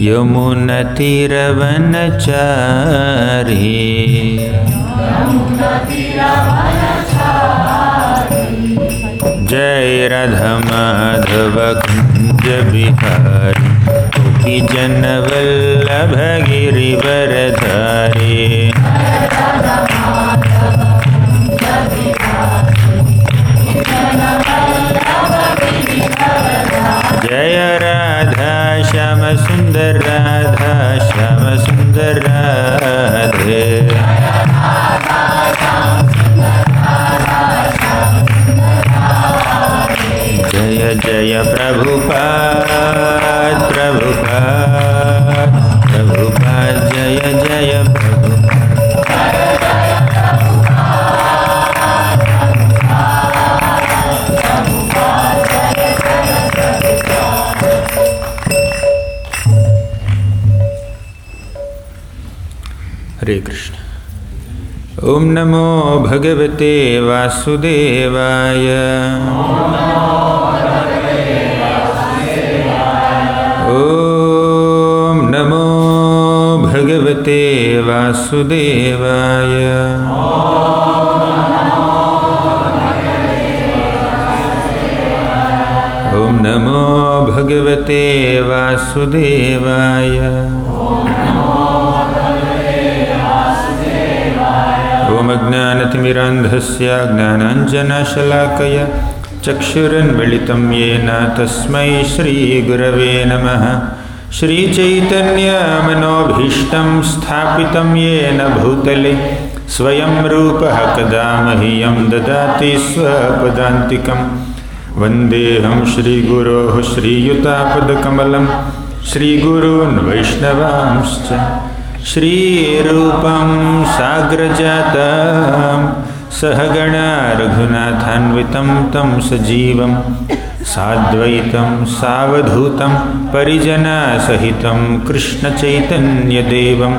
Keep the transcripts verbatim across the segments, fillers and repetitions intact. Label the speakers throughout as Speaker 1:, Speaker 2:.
Speaker 1: यमुनतीरवनचारी जय राधा माधव कुंज बिहारी गोपी जन वल्लभ गिरिवरधारी जय राधा श्याम सुंदर राधा श्याम सुंदर राधे जय जय प्रभुपाद प्रभुपाद प्रभुपाद जय जय हरे कृष्ण। ओम नमो भगवते वासुदेवाय ओम नमो भगवते वासुदेवाय ओम नमो भगवते वासुदेवाय ओम अज्ञानतिमिरान्धस्य ज्ञानाञ्जनशलाकया चक्षुरुन्मिलितं येन तस्मै श्रीगुरवे नमः। श्रीचैतन्यमनोभीष्टं स्थापितं येन भूतले स्वयं रूपः कदा मह्यं ददाति स्वपदान्तिकं। वन्देऽहं श्रीगुरोः श्रीयुतापदकमलं श्रीगुरून् वैष्णवांश्च श्रीरूपं साग्रजातं सहगणा रघुनाथान्वितं तं सजीवं साद्वैतं सावधूतं परिजनसहितं कृष्णचैतन्यदेवं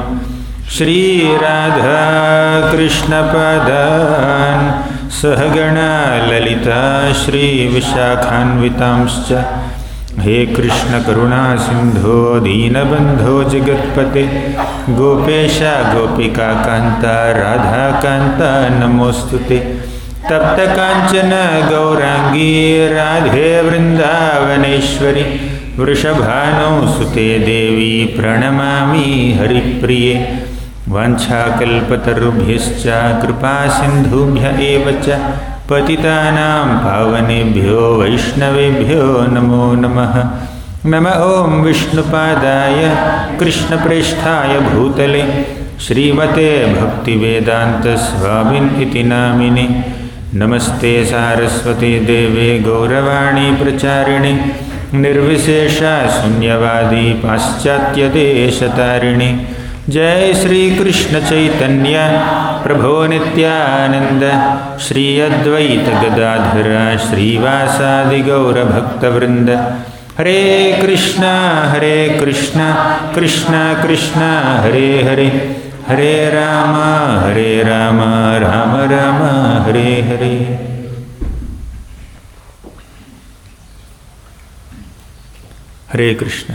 Speaker 1: श्रीराधाकृष्णपादान् सहगणा ललिता श्रीविशाखान्वितांश्च। हे कृष्ण करुणा सिंधो दीनबंधो जगत्पते गोपेश गोपिका कांता राधा कांता नमोस्तुते। तप्त कांचन गौरांगी राधे वृंदावनेश्वरी वृषभानुसुते देवी प्रणमामि हरिप्रिये। वाञ्छाकल्पतरुभ्यश्च कृपा सिन्धुभ्य एव च पतितानां पावनेभ्यो वैष्णवेभ्यो नमो नमः। नमः ओं विष्णुपादाय कृष्णप्रेष्ठाय भूतले श्रीमते भक्तिवेदान्तस्वामिन् इति नामिने। नमस्ते सारस्वती देवे गौरवाणी प्रचारिणे निर्विशेषा शून्यवादी पाश्चात्यदेशतारिणे। जय श्री कृष्ण चैतन्य प्रभो नित्यानंद श्री अद्वैत गदाधर श्रीवासादि गौर भक्तवृंद। हरे कृष्णा हरे कृष्णा कृष्णा कृष्णा हरे हरे हरे राम हरे राम राम राम हरे हरे। हरे कृष्ण।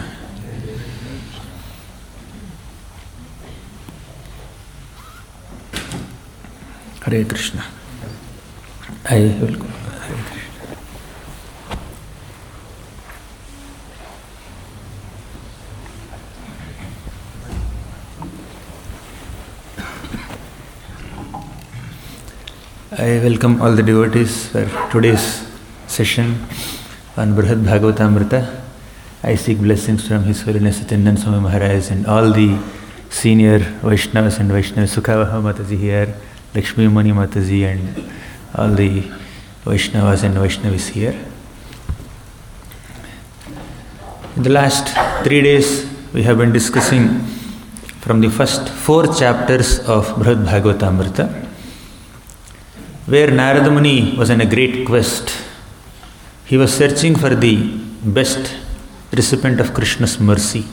Speaker 1: हरे कृष्ण। हरे बिल्कुल हरे Krishna. I welcome all the devotees for today's session on Brihad Bhagavatamrita. I seek blessings from His Holiness Satyananda Swami Maharaj and all the senior Vaishnavas and Vaishnavi Sukavaha Mataji here, Lakshmi Mani Mataji and all the Vaishnavas and Vaishnavis here. In the last three days we have been discussing from the first four chapters of Brihad Bhagavatamrita, where Narada Muni was on a great quest. He was searching for the best recipient of Krishna's mercy.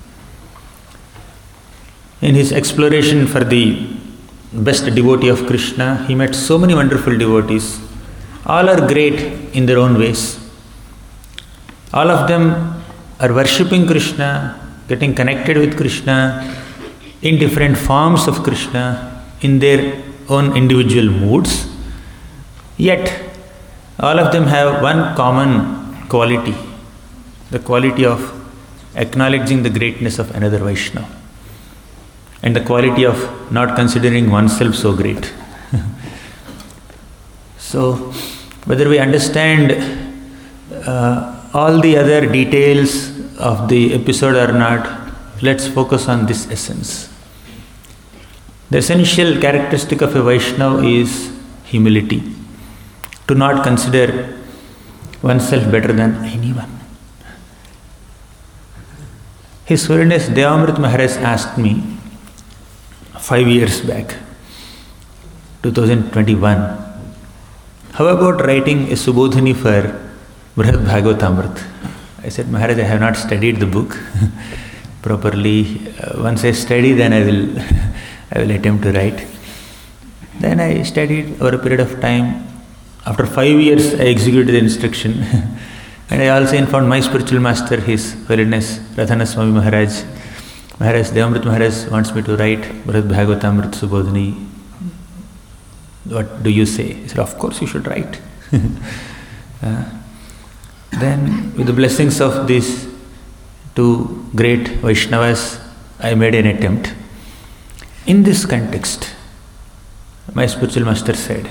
Speaker 1: In his exploration for the best devotee of Krishna, he met so many wonderful devotees. All are great in their own ways. All of them are worshipping Krishna getting connected with Krishna in different forms of Krishna in their own individual moods. Yet, all of them have one common quality, the quality of acknowledging the greatness of another Vaishnava and the quality of not considering oneself so great. So, whether we understand uh, all the other details of the episode or not, let's focus on this essence. The essential characteristic of a Vaishnava is humility, to not consider oneself better than anyone. His Holiness Devamrit Maharaj asked me five years back, twenty twenty-one, how about writing a Subodhini for Brihad Bhagavatamrita? I said, Maharaj, I have not studied the book properly. Uh, once I study, then I will, I will attempt to write. Then I studied over a period of time. After five years, I executed the instruction. And I also informed my spiritual master, His Holiness Radhana Swami Maharaj. Maharaj, Devamrit Maharaj wants me to write Brihad Bhagavatamrita Subodhini. What do you say? He said, of course you should write. uh, then, with the blessings of these two great Vaishnavas, I made an attempt. In this context, my spiritual master said,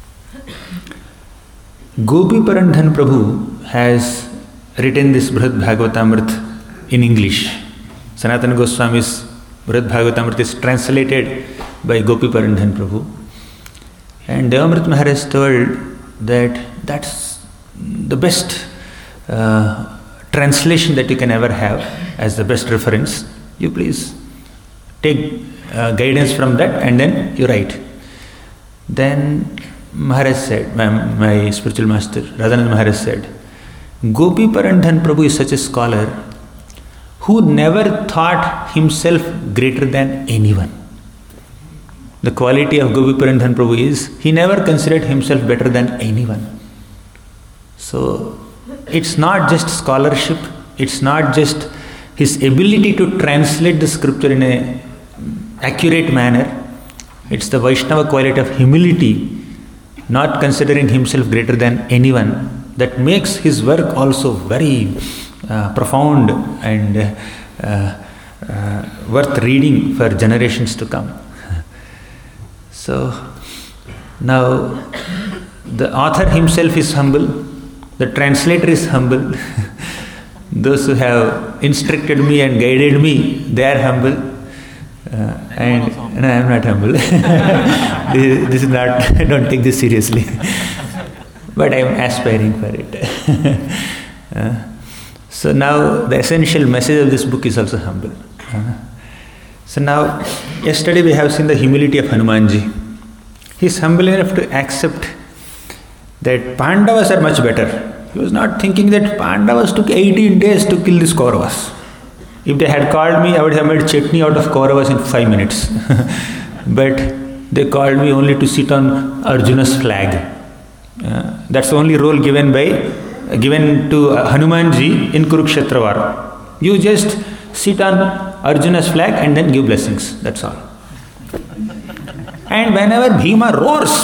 Speaker 1: Gopi Parandhan Prabhu has written this Brihad Bhagavatamrita in English. Sanatana Goswami's Brihad Bhagavatamrita is translated by Gopi Parandhan Prabhu. And Devamrit Maharaj told that that's the best uh, translation that you can ever have as the best reference. You please take uh, guidance from that and then you write. Then Maharaj said, my, my spiritual master, Radhanand Maharaj said, Gopi Parandhan Prabhu is such a scholar who never thought himself greater than anyone. The quality of Gopi Parandhan Prabhu is, he never considered himself better than anyone. So, it's not just scholarship, it's not just his ability to translate the scripture in an accurate manner, it's the Vaishnava quality of humility, not considering himself greater than anyone, that makes his work also very uh, profound and uh, uh, worth reading for generations to come. So, now the author himself is humble, the translator is humble, those who have instructed me and guided me, they are humble, uh, and no, I am not humble. this, this is not, I don't take this seriously, but I am aspiring for it. uh, so now the essential message of this book is also humble. Uh, So now, yesterday we have seen the humility of Hanumanji. He is humble enough to accept that Pandavas are much better. He was not thinking that Pandavas took eighteen days to kill these Kauravas. If they had called me, I would have made chutney out of Kauravas in five minutes. But they called me only to sit on Arjuna's flag. Uh, that's the only role given by uh, given to uh, Hanumanji in Kurukshetra war. You just sit on Arjuna's flag and then give blessings. That's all. And whenever Bhima roars,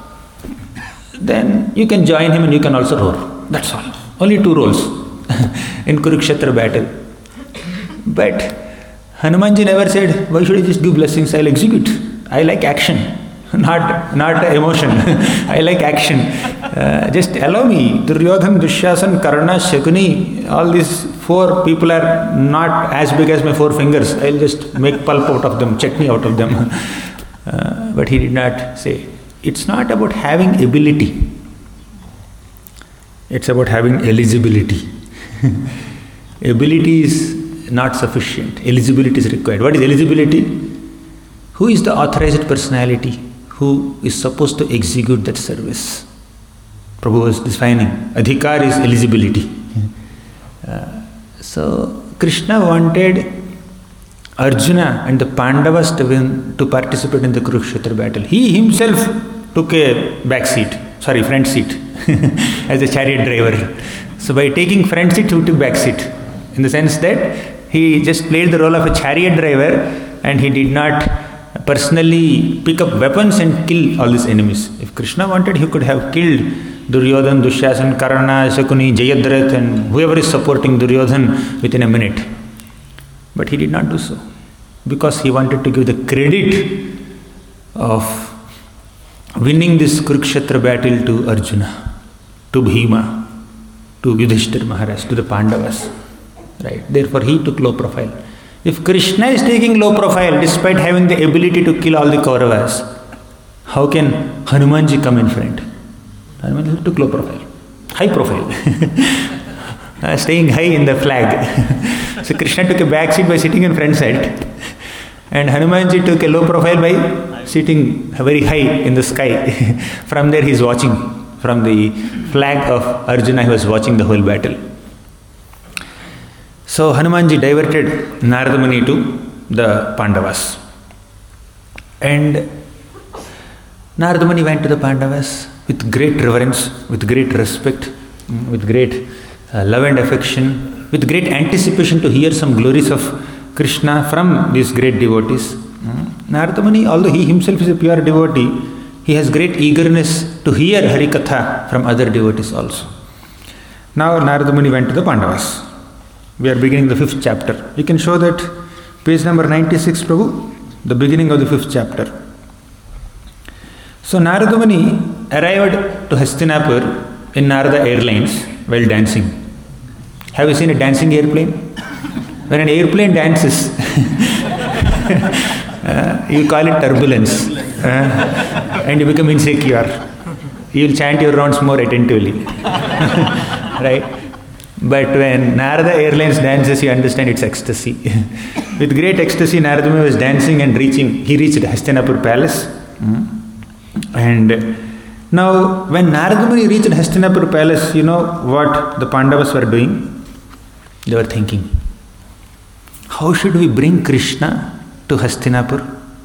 Speaker 1: then you can join him and you can also roar. That's all. Only two roles in Kurukshetra battle. But Hanumanji never said, why should I just give blessings? I'll execute. I like action, not not emotion. I like action. Uh, just allow me. Duryodhan, Dushyasan, Karna, Shakuni, all these four people are not as big as my four fingers. I'll just make pulp out of them, chutney out of them. Uh, but he did not say. It's not about having ability. It's about having eligibility. Ability is not sufficient. Eligibility is required. What is eligibility? Who is the authorized personality who is supposed to execute that service? Prabhu was defining. Adhikar is eligibility. Uh, so, Krishna wanted Arjuna and the Pandavas to, win, to participate in the Kurukshetra battle. He himself took a back seat, sorry, front seat, as a chariot driver. So, by taking front seat, he took back seat. In the sense that He just played the role of a chariot driver, and he did not personally pick up weapons and kill all these enemies. If Krishna wanted, he could have killed Duryodhan, Dushasan, Karna, Shakuni, Jayadratha, and whoever is supporting Duryodhan within a minute. But he did not do so, because he wanted to give the credit of winning this Kurukshetra battle to Arjuna, to Bhima, to Yudhishthira Maharaj, to the Pandavas. Right? Therefore, he took low profile. If Krishna is taking low profile despite having the ability to kill all the Kauravas, how can Hanumanji come in front? Hanumanji took low profile, high profile, uh, staying high in the flag. So Krishna took a back seat by sitting in front side, and Hanumanji took a low profile by sitting very high in the sky. From there he is watching, from the flag of Arjuna he was watching the whole battle. So Hanumanji diverted Narada Muni to the Pandavas. And Narada Muni went to the Pandavas with great reverence, with great respect, with great uh, love and affection, with great anticipation to hear some glories of Krishna from these great devotees. Narada Muni, although he himself is a pure devotee, he has great eagerness to hear Harikatha from other devotees also. Now Narada Muni went to the Pandavas. We are beginning the fifth chapter. You can show that page number ninety-six, Prabhu, the beginning of the fifth chapter. So Narada Muni arrived to Hastinapur in Narada Airlines while dancing. Have you seen a dancing airplane? When an airplane dances, uh, you call it turbulence, uh, and you become insecure. You will chant your rounds more attentively. Right? But when Narada Airlines dances, you understand it's ecstasy. With great ecstasy, Narada Muni was dancing and reaching, he reached Hastinapur Palace. Mm. And now, when Narada Muni reached Hastinapur Palace, you know what the Pandavas were doing? They were thinking, how should we bring Krishna to Hastinapur?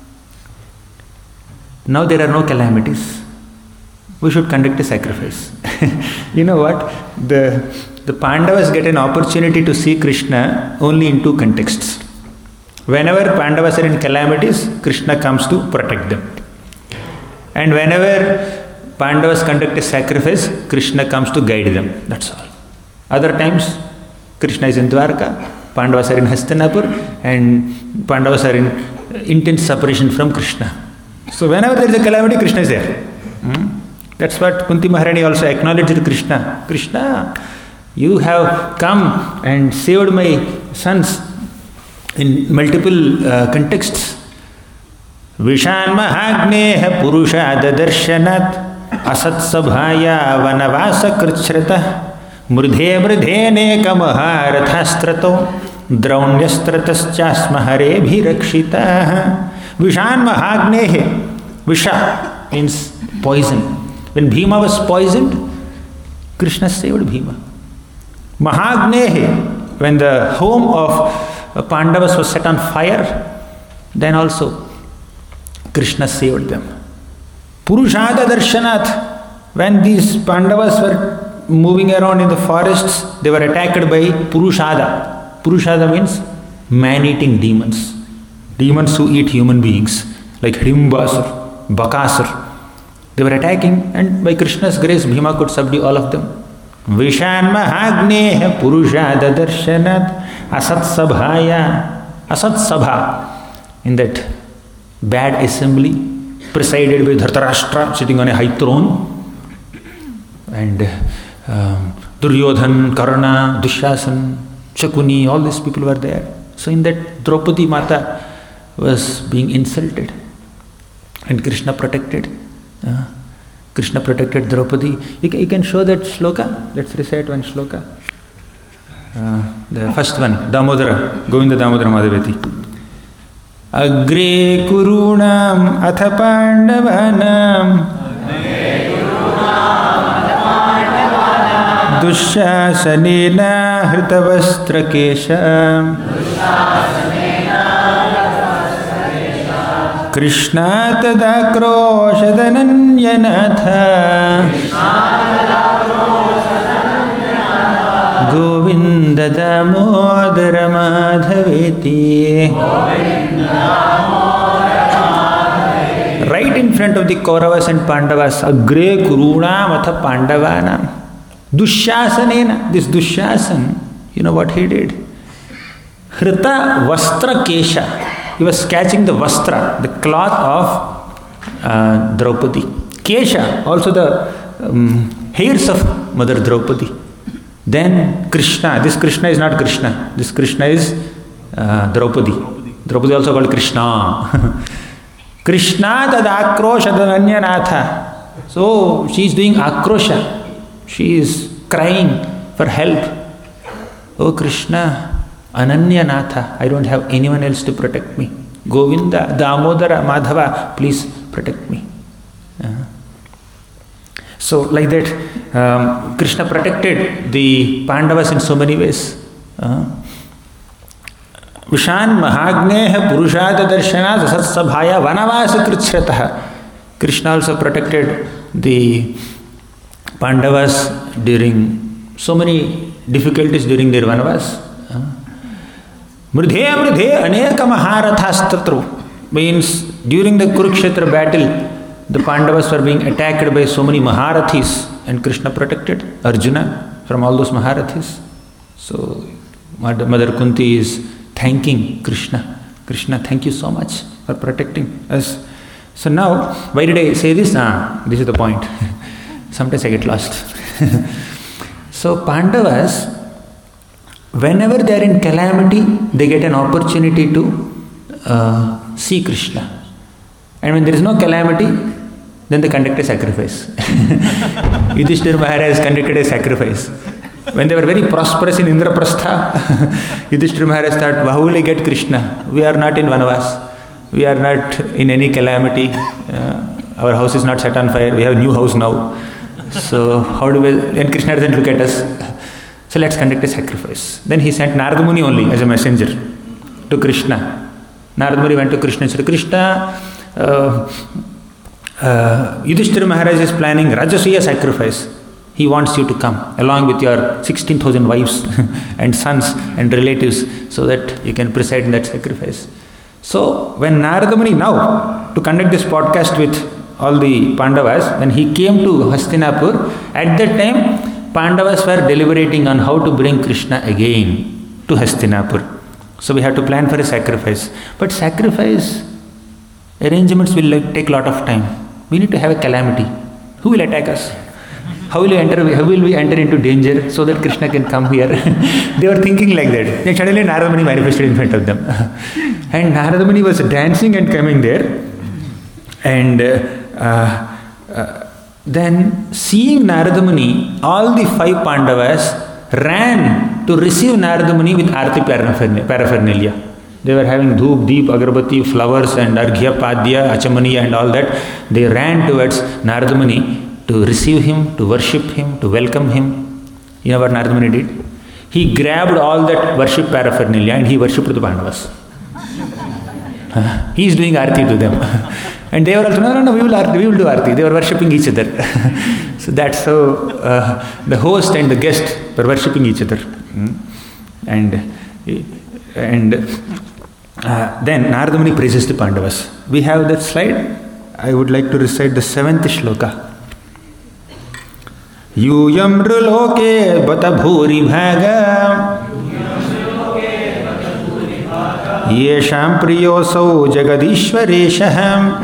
Speaker 1: Now there are no calamities. We should conduct a sacrifice. You know what? The The Pandavas get an opportunity to see Krishna only in two contexts. Whenever Pandavas are in calamities, Krishna comes to protect them. And whenever Pandavas conduct a sacrifice, Krishna comes to guide them. That's all. Other times, Krishna is in Dwarka, Pandavas are in Hastinapur, and Pandavas are in intense separation from Krishna. So whenever there is a calamity, Krishna is there. Hmm? That's what Kunti Maharani also acknowledged Krishna. Krishna, you have come and saved my sons in multiple uh, contexts. Vishan Mahagneha Purusha Darshanat Asat Sabhaya Vanavasa Krichrata Murdhe Mridhene Kamaharathasstrato Draunyastrataschasmahare Bhirakshita. Vishan Mahagneha. Visha means poison. When Bhima was poisoned, Krishna saved Bhima. Mahagnehe, when the home of Pandavas was set on fire, then also Krishna saved them. Purushada Darshanath, when these Pandavas were moving around in the forests, they were attacked by Purushada. Purushada means man-eating demons. Demons who eat human beings, like Hrimbasur, Bakasur. They were attacking, and by Krishna's grace, Bhima could subdue all of them. Vishan Mahagneha Purushada Darshanat Asat Sabhaya. Asat Sabha, in that bad assembly, presided by Dhritarashtra sitting on a high throne, and um, Duryodhan, Karna, Dushasan, Shakuni, all these people were there. So in that, Draupadi Mata was being insulted, and Krishna protected. Uh, Krishna protected Draupadi. You can, you can show that shloka. Let's recite one shloka. Uh, the first one, Damodara, Govinda Damodara Madhavati. Agre kurunam atha pandavanam Dushasanena hritavastrakesha Krishna tadakroshadananyanatha Govinda Damodara Madhaveti. Right in front of the Kauravas and Pandavas, Agre Kuruna Matha Pandavanam. Dushyasanena, this Dushyasan, you know what he did? Hrita Vastra Kesha. He was catching the Vastra, the cloth of uh, Draupadi. Kesha, also the um, hairs of Mother Draupadi. Then Krishna, this Krishna is not Krishna, this Krishna is uh, Draupadi. Draupadi also called Krishna. Krishna tad akrosha dananyanatha. So she is doing akrosha. She is crying for help. Oh Krishna, Ananyanatha, I don't have anyone else to protect me. Govinda, Damodara, Madhava, please protect me. Uh, so like that, um, Krishna protected the Pandavas in so many ways. Uh, Vishan Mahagneha Purushada Darshana Satsabhaya Vanavasa Kritshrataha. Krishna also protected the Pandavas during so many difficulties during their Vanavas. Mridhe Mridhe Aneka Maharathastatra means during the Kurukshetra battle, the Pandavas were being attacked by so many Maharathis and Krishna protected Arjuna from all those Maharathis. So Mother Kunti is thanking Krishna. Krishna, thank you so much for protecting us. So now, why did I say this? Ah, this is the point. Sometimes I get lost. So Pandavas, whenever they are in calamity, they get an opportunity to uh, see Krishna. And when there is no calamity, then they conduct a sacrifice. Yudhishthira Maharaj conducted a sacrifice. When they were very prosperous in Indraprastha, Yudhishthira Maharaj thought, how will I get Krishna? We are not in Vanavas. We are not in any calamity. Uh, our house is not set on fire. We have a new house now. So how do we... And Krishna doesn't look at us. So let's conduct a sacrifice. Then he sent Narada Muni only as a messenger to Krishna. Narada Muni went to Krishna and said, Krishna, uh, uh, Yudhishthira Maharaj is planning Rajasuya sacrifice. He wants you to come along with your sixteen thousand wives and sons and relatives so that you can preside in that sacrifice. So when Narada Muni now, to conduct this podcast with all the Pandavas, when he came to Hastinapur, at that time Pandavas were deliberating on how to bring Krishna again to Hastinapur. So we have to plan for a sacrifice. But sacrifice arrangements will like, take a lot of time. We need to have a calamity. Who will attack us? How will we enter? How will we enter into danger so that Krishna can come here? They were thinking like that. Then suddenly Narada Muni manifested in front of them, and Narada Muni was dancing and coming there, and uh, uh, then seeing Narada Muni, all the five Pandavas ran to receive Narada Muni with Arti paraphernalia. They were having dhoop, deep, agarbati, flowers, and arghya, padya, achamaniya, and all that. They ran towards Narada Muni to receive him, to worship him, to welcome him. You know what Narada Muni did? He grabbed all that worship paraphernalia and he worshipped the Pandavas. He is doing arti to them. And they were also, no, no, no, we will, arti, we will do arti. They were worshipping each other. So that's how uh, the host and the guest were worshipping each other. And, and uh, then Narada Muni praises the Pandavas. We have that slide. I would like to recite the seventh shloka. Yuyam ruloke bata bhuri bhaga yesham priyosau jagadishvareshaham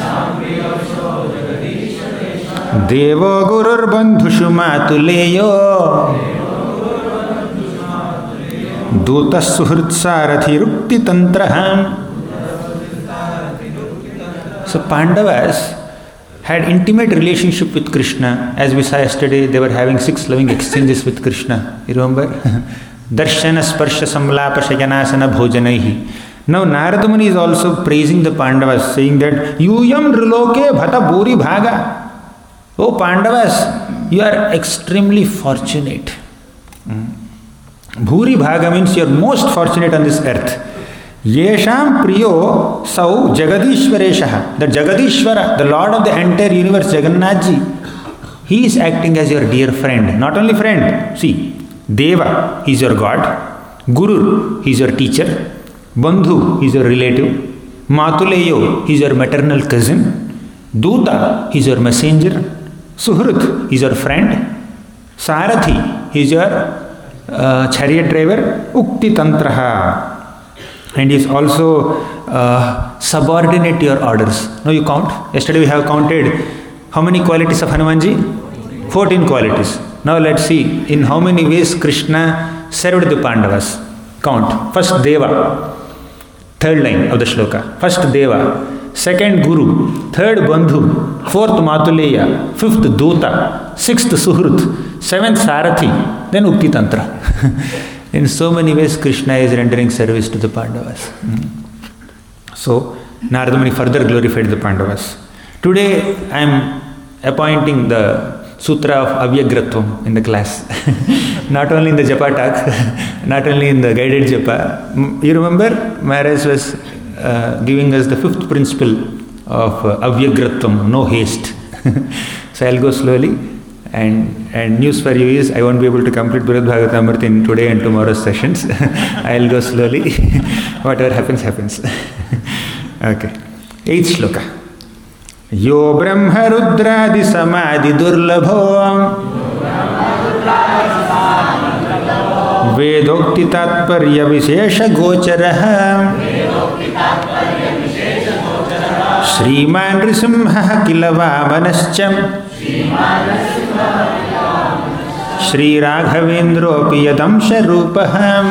Speaker 1: devo gurur bandhushu matuleyo dutas suhritsarathi rukti tantraham. So Pandavas had intimate relationship with Krishna. As we saw yesterday, they were having six loving exchanges with Krishna. You remember? Darshana sparsha samlapa shayanasana bhojanaihi. Now Narada Muni is also praising the Pandavas, saying that Yuyam Riloke Bhata Bhuri Bhaga. Oh Pandavas, you are extremely fortunate. Bhuri Bhaga means you are most fortunate on this earth. Yesham Priyo Sau Jagadishvareshaha. The Jagadishvara, the Lord of the entire universe, Jagannathji, he is acting as your dear friend. Not only friend, see, Deva, he is your God. Guru, he is your teacher. Bandhu, he is your relative. Matuleyo, he is your maternal cousin. Duta, he is your messenger. Suhrut, he is your friend. Sarathi, he is your uh, chariot driver. Ukti Tantraha. And he is also uh, subordinate to your orders. Now you count. Yesterday we have counted how many qualities of Hanumanji? fourteen qualities. Now let's see in how many ways Krishna served the Pandavas. Count. First Deva. Third line of the shloka. First Deva. Second Guru. Third Bandhu. Fourth Matuleya. Fifth Duta. Sixth Suhrut. Seventh Sarathi. Then Ukti Tantra. In so many ways Krishna is rendering service to the Pandavas. Mm. So Narada Muni further glorified the Pandavas. Today I am appointing the Sutra of Avyagratvam in the class. Not only in the Japa talk, not only in the guided Japa. You remember Maharaj was uh, giving us the fifth principle of uh, Avyagratvam, no haste. So I'll go slowly. And, and news for you is I won't be able to complete Brihad Bhagavatamrita in today and tomorrow's sessions. I'll go slowly. Whatever happens, happens. Okay. Eighth shloka. Yo brahma rudradi samadhi durlabho vedokti tatparya vishesha gocharaha Shriman Risimha kilava manascham Shri Raghavendro Piyadamsha Rupaham.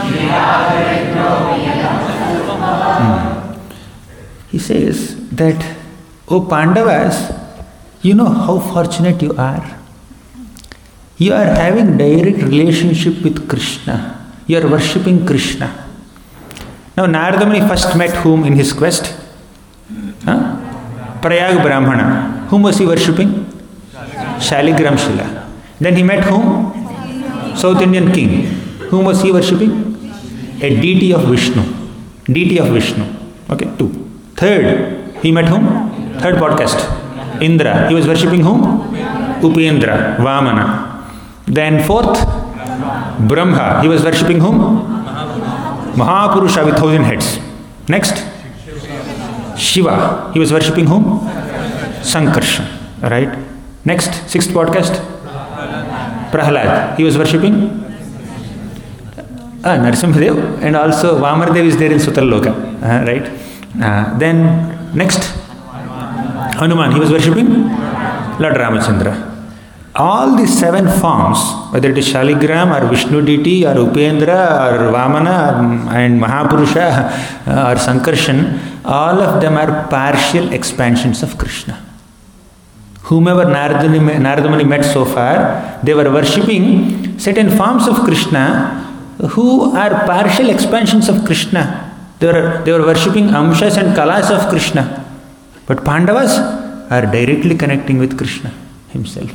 Speaker 1: He says that, O Pandavas, you know how fortunate you are. You are having direct relationship with Krishna. You are worshipping Krishna. Now Narada Muni first met whom in his quest? Huh? Prayag Brahmana. Whom was he worshipping? Shaligram Shila. Then he met whom? South Indian king. Whom was he worshipping? A deity of Vishnu. Deity of Vishnu. Okay, two. Third, he met whom? Third podcast. Indra. He was worshipping whom? Upendra, Vamana. Then fourth, Brahma. He was worshipping whom? Mahapurusha with thousand heads. Next, Shiva. He was worshipping whom? Sankarshan. Right? Next, sixth podcast, Prahlad. He was worshipping ah, Narasimhadev, and also Vamardev is there in Sutraloka. Uh, right? Uh, then next, Hanuman. He was worshipping Lord Ramachandra. All these seven forms, whether it is Shaligram or Vishnu deity or Upendra or Vamana and Mahapurusha or Sankarshan, all of them are partial expansions of Krishna. Whomever Narada Muni met so far, they were worshipping certain forms of Krishna who are partial expansions of Krishna. They were, they were worshipping Amshas and Kalas of Krishna. But Pandavas are directly connecting with Krishna himself.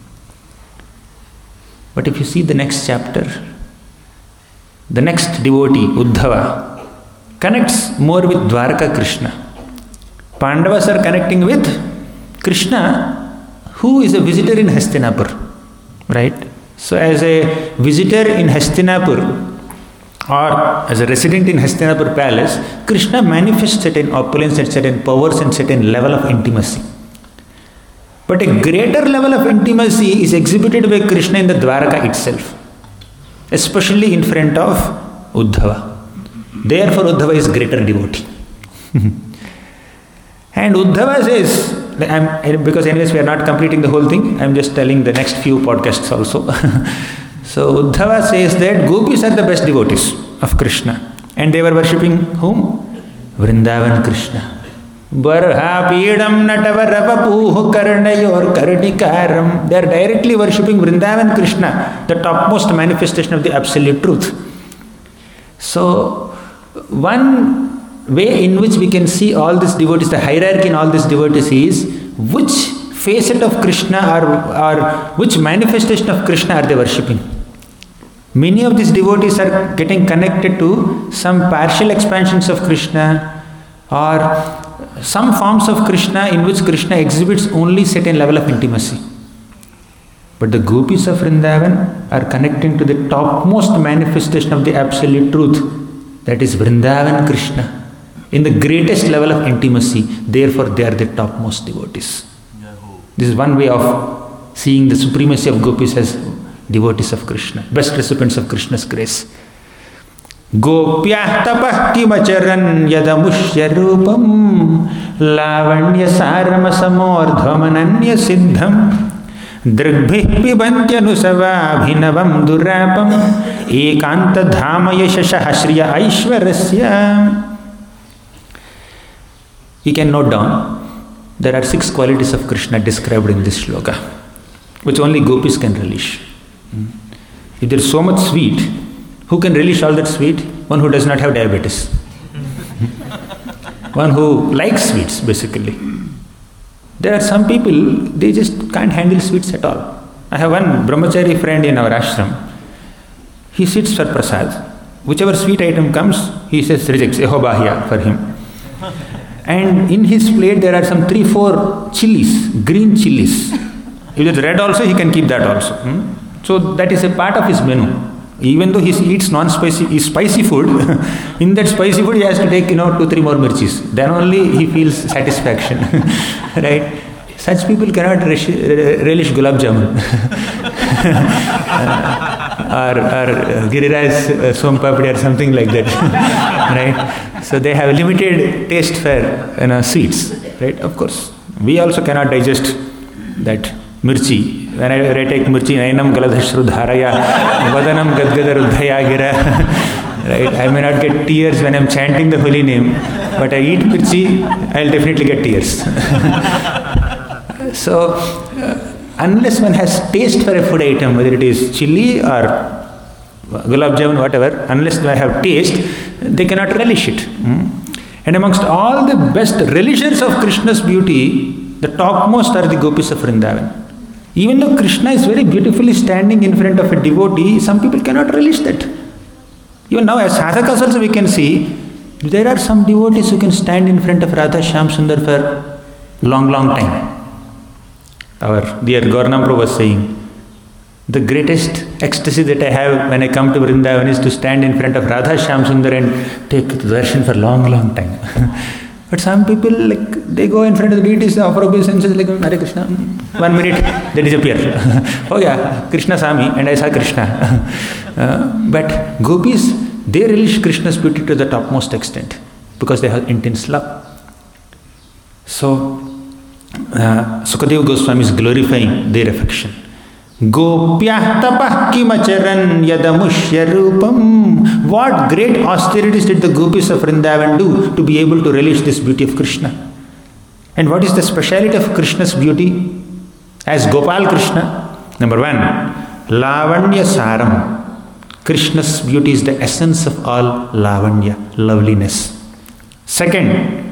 Speaker 1: But if you see the next chapter, the next devotee, Uddhava, connects more with Dwarka Krishna. Pandavas are connecting with Krishna, who is a visitor in Hastinapur. Right? So as a visitor in Hastinapur, or as a resident in Hastinapur palace, Krishna manifests certain opulence and certain powers and certain level of intimacy. But a greater level of intimacy is exhibited by Krishna in the Dwaraka itself, especially in front of Uddhava. Therefore, Uddhava is greater devotee. And Uddhava says, I'm, because anyways we are not completing the whole thing, I'm just telling the next few podcasts also. So Uddhava says that gopis are the best devotees of Krishna. And they were worshipping whom? Vrindavan Krishna. Barha Pidam Natavarapapuh Karnayor Karnikaram. They are directly worshipping Vrindavan Krishna, the topmost manifestation of the absolute truth. So, one way in which we can see all these devotees, the hierarchy in all these devotees is which facet of Krishna or, or which manifestation of Krishna are they worshipping. Many of these devotees are getting connected to some partial expansions of Krishna or some forms of Krishna in which Krishna exhibits only certain level of intimacy. But the gopis of Vrindavan are connecting to the topmost manifestation of the absolute truth, that is Vrindavan Krishna, in the greatest level of intimacy. Therefore, they are the topmost devotees. This is one way of seeing the supremacy of gopis as devotees of Krishna, best recipients of Krishna's grace. Gopyah tapah kimacharan yadamushya rupam lavanya saramasamordhamananya siddham Drigbhih pibantyanusavabhinavam durapam ekanta dhamaya shashahashriya aishwarasya. You can note down, there are six qualities of Krishna described in this shloka, which only gopis can relish. If there is so much sweet, who can relish all that sweet? One who does not have diabetes. One who likes sweets, basically. There are some people, they just can't handle sweets at all. I have one brahmachari friend in our ashram. He sits for prasad. Whichever sweet item comes, he says rejects, ehobahya for him. And in his plate there are some three, four chilies, green chilies. If it's red also, he can keep that also. Hmm? So that is a part of his menu. Even though he eats non-spicy, spicy food, in that spicy food he has to take, you know, two, three more mirchis. Then only he feels satisfaction. Right? Such people cannot relish gulab jamun. or or Giriraj uh, Som Papdi or something like that. Right? So they have limited taste for, you know, sweets. Right? Of course. We also cannot digest that mirchi. When I, when I take mirchi, nainam galadhashru dharaya, vadanam gadgadar udhaya gira. Right? I may not get tears when I am chanting the holy name, but I eat mirchi, I will definitely get tears. So, uh, unless one has taste for a food item, whether it is chili or gulab jamun, whatever, unless they have taste, they cannot relish it. Hmm? And amongst all the best relishers of Krishna's beauty, the topmost are the gopis of Vrindavan. Even though Krishna is very beautifully standing in front of a devotee, some people cannot relish that. Even now as sadhakas also we can see, there are some devotees who can stand in front of Radha Shyam Sundar for long, long time. Our dear Gaurnam Prabhu was saying, the greatest ecstasy that I have when I come to Vrindavan is to stand in front of Radha Shyam Sundar and take darshan for long, long time. But some people, like, they go in front of the deities, they offer obeisances like, Hare Krishna, one minute, they disappear. Oh yeah, Krishna saw me and I saw Krishna. uh, but gopis, they relish Krishna's beauty to the topmost extent because they have intense love. So, uh, Sukadeva Goswami is glorifying their affection. Gopyah tapah kimacharan yadamushya rupam. What great austerities did the gopis of Vrindavan do to be able to relish this beauty of Krishna? And what is the speciality of Krishna's beauty as Gopal Krishna? Number one, Lavanya Saram. Krishna's beauty is the essence of all Lavanya, loveliness. Second,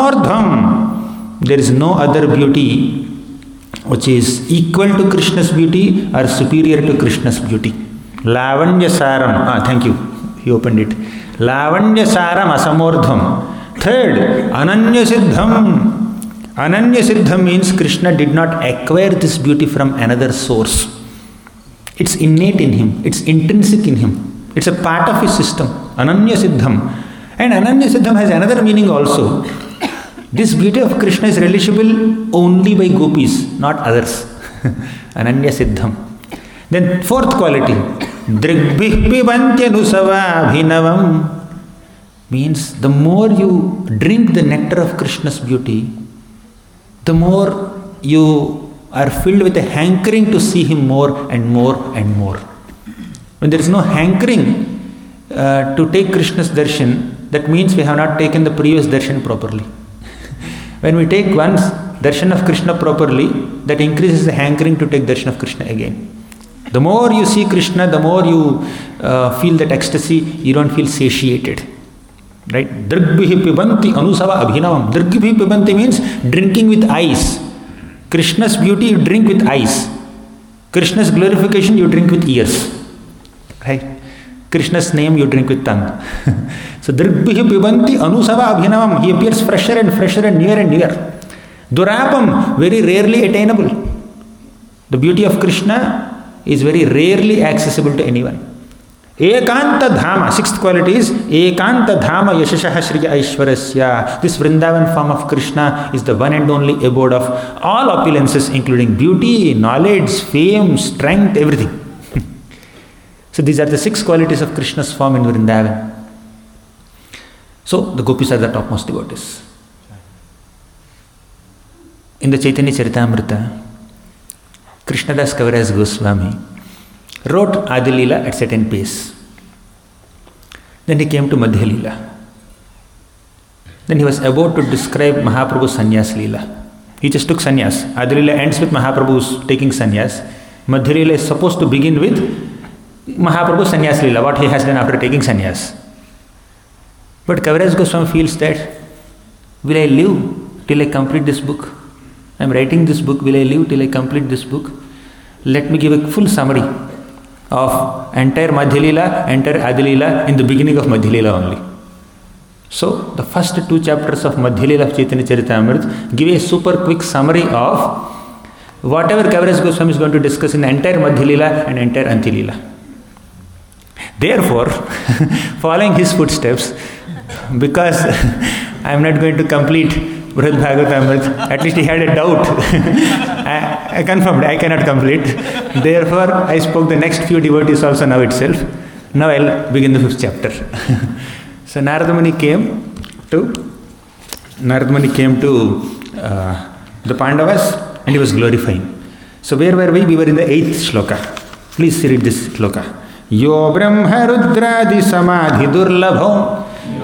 Speaker 1: Asamordham. There is no other beauty which is equal to Krishna's beauty or superior to Krishna's beauty. Lavanya Saram. Ah, thank you. He opened it. Lavanya Saram Asamordham. Third, Ananya Siddham. Ananya Siddham means Krishna did not acquire this beauty from another source. It's innate in him. It's intrinsic in him. It's a part of his system. Ananya Siddham. And Ananya Siddham has another meaning also. This beauty of Krishna is relishable only by gopis, not others. Ananya Siddham. Then fourth quality, Drigbhih pibantyanusava bhinavam, means the more you drink the nectar of Krishna's beauty, the more you are filled with a hankering to see him more and more and more. When there is no hankering uh, to take Krishna's darshan, that means we have not taken the previous darshan properly. When we take once darshan of Krishna properly, that increases the hankering to take darshan of Krishna again. The more you see Krishna, the more you uh, feel that ecstasy, you don't feel satiated. Right? Drigbhihi pibanti anusava abhinavam. Drigbhihi pibanti means drinking with eyes. Krishna's beauty you drink with eyes. Krishna's glorification you drink with ears. Right? Krishna's name you drink with tongue. So Drigbhihi pibanti anusava abhinavam. He appears fresher and fresher and near and near. Durapam, very rarely attainable. The beauty of Krishna is very rarely accessible to anyone. Ekanta Dhama, sixth quality is Ekanta Dhama Yashashaha Shriya Aishwarasya. This Vrindavan form of Krishna is the one and only abode of all opulences, including beauty, knowledge, fame, strength, everything. So these are the six qualities of Krishna's form in Vrindavan. So the gopis are the topmost devotees. In the Chaitanya Charitamrita, Krishnadas Kaviraj Goswami wrote Adi Leela at certain pace. Then he came to Madhya Leela. Then he was about to describe Mahaprabhu's Sannyas Leela. He just took sannyas. Adi Leela ends with Mahaprabhu's taking sannyas. Madhya Leela is supposed to begin with Mahaprabhu's Sannyas Leela, what he has done after taking sannyas. But Kaviraj Goswami feels that, will I live till I complete this book? I am writing this book, will I live till I complete this book? Let me give a full summary of entire Madhya Leela, entire Adi Leela in the beginning of Madhya Leela only. So, the first two chapters of Madhya Leela of Chaitanya Charitamrita give a super quick summary of whatever Kaviraj Goswami is going to discuss in the entire Madhya Leela and entire Antya Leela. Therefore, following his footsteps, because I am not going to complete Brihad Bhagavatamrita, at least he had a doubt. I, I confirmed, I cannot complete. Therefore, I spoke the next few devotees also now itself. Now I'll begin the fifth chapter. So Narada Muni came to Narada Muni came to uh, the Pandavas and he was glorifying. So where were we? We were in the eighth shloka. Please read this shloka. Yo Brahma Rudradi Samadhi Durlabho.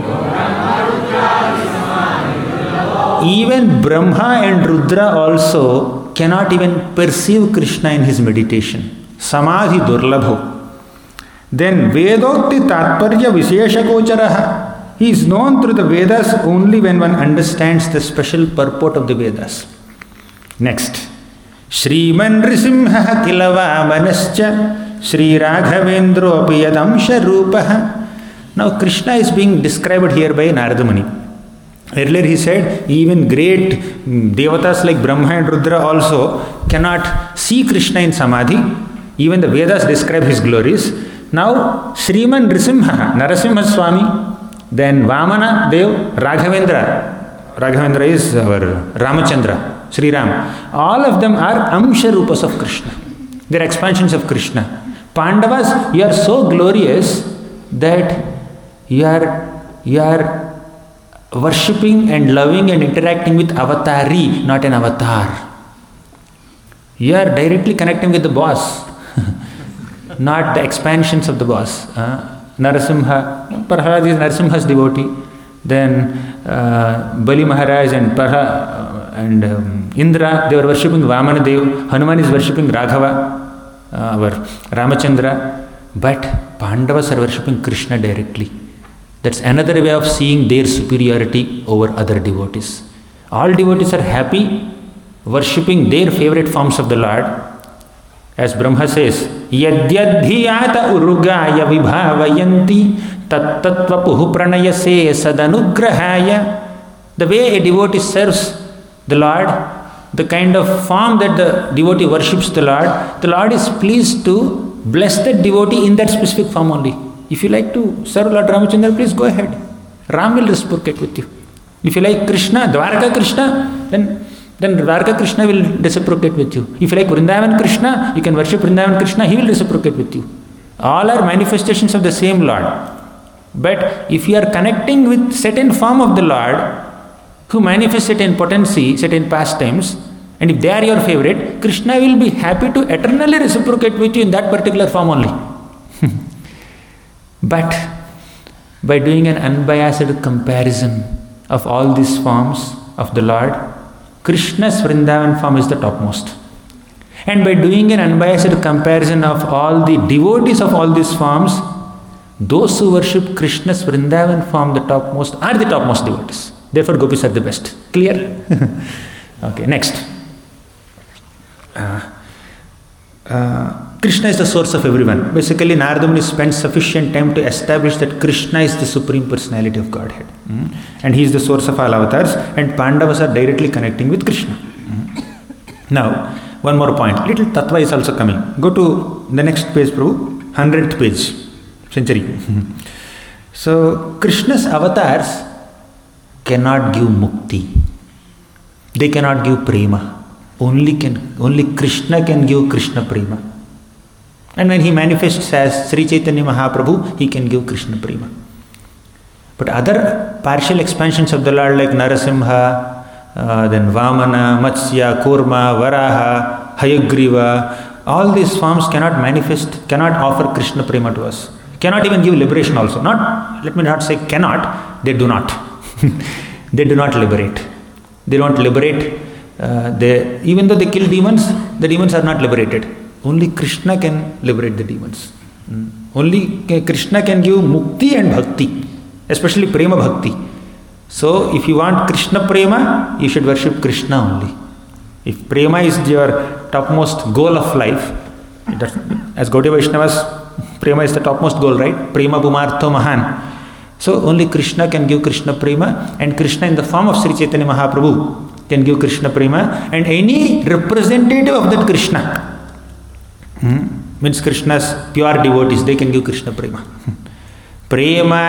Speaker 1: Even Brahma and Rudra also cannot even perceive Krishna in his meditation. Samadhi Durlabho. Then Vedokti Tatparya Vishesha Gocharaha. He is known through the Vedas only when one understands the special purport of the Vedas. Next. Shriman Risimha Kilava Manascha Sri Raghavendro Apiyadamsha Rupaha. Now Krishna is being described here by Narada Muni. Earlier he said even great devatas like Brahma and Rudra also cannot see Krishna in Samadhi. Even the Vedas describe his glories. Now Shriman Risimha, Narasimha Swami, then Vamana Dev, Raghavendra. Raghavendra is our Ramachandra, Sri Ram. All of them are Amsha Rupas of Krishna. They are expansions of Krishna. Pandavas, you are so glorious that you are, you are worshipping and loving and interacting with avatari, not an avatar. You are directly connecting with the boss, not the expansions of the boss. Uh, Narasimha, Prahlad is Narasimha's devotee. Then uh, Bali Maharaj and Parha and um, Indra, they were worshipping Vamana Dev. Hanuman is worshipping Raghava, uh, our Ramachandra. But Pandavas are worshipping Krishna directly. That's another way of seeing their superiority over other devotees. All devotees are happy worshipping their favorite forms of the Lord. As Brahma says, Yadyadhiyata urugaya vibhavayanti tattattva puhu pranayase sadanugrahaya. The way a devotee serves the Lord, the kind of form that the devotee worships the Lord, the Lord is pleased to bless that devotee in that specific form only. If you like to serve Lord Ramachandra, please go ahead. Ram will reciprocate with you. If you like Krishna, Dwarka Krishna, then, then Dwarka Krishna will reciprocate with you. If you like Vrindavan Krishna, you can worship Vrindavan Krishna, he will reciprocate with you. All are manifestations of the same Lord. But if you are connecting with certain form of the Lord, who manifests certain potency, certain pastimes, and if they are your favorite, Krishna will be happy to eternally reciprocate with you in that particular form only. But by doing an unbiased comparison of all these forms of the Lord, Krishna's Vrindavan form is the topmost. And by doing an unbiased comparison of all the devotees of all these forms, those who worship Krishna's Vrindavan form, the topmost, are the topmost devotees. Therefore, gopis are the best. Clear? Okay, next. Uh, uh, Krishna is the source of everyone. Basically, Narada Muni spent sufficient time to establish that Krishna is the Supreme Personality of Godhead. Mm? And he is the source of all avatars, and Pandavas are directly connecting with Krishna. Mm? Now, one more point. Little tattva is also coming. Go to the next page, Prabhu. Hundredth page. Century. So, Krishna's avatars cannot give mukti. They cannot give prema. Only can only Krishna can give Krishna prema. And when he manifests as Sri Chaitanya Mahaprabhu, he can give Krishna prema. But other partial expansions of the Lord like Narasimha, uh, then Vamana, Matsya, Kurma, Varaha, Hayagriva, all these forms cannot manifest, cannot offer Krishna prema to us. Cannot even give liberation also. Not, let me not say cannot, they do not. They do not liberate. They don't liberate. Uh, they, even though they kill demons, the demons are not liberated. Only Krishna can liberate the demons. Mm. Only Krishna can give mukti and bhakti, especially prema bhakti. So, if you want Krishna prema, you should worship Krishna only. If prema is your topmost goal of life, as Gaudiya Vaishnavas, prema is the topmost goal, right? Prema pumartho mahan. So, only Krishna can give Krishna prema, and Krishna in the form of Sri Chaitanya Mahaprabhu can give Krishna prema, and any representative of that Krishna, hmm, means Krishna's pure devotees, they can give Krishna prema. Prema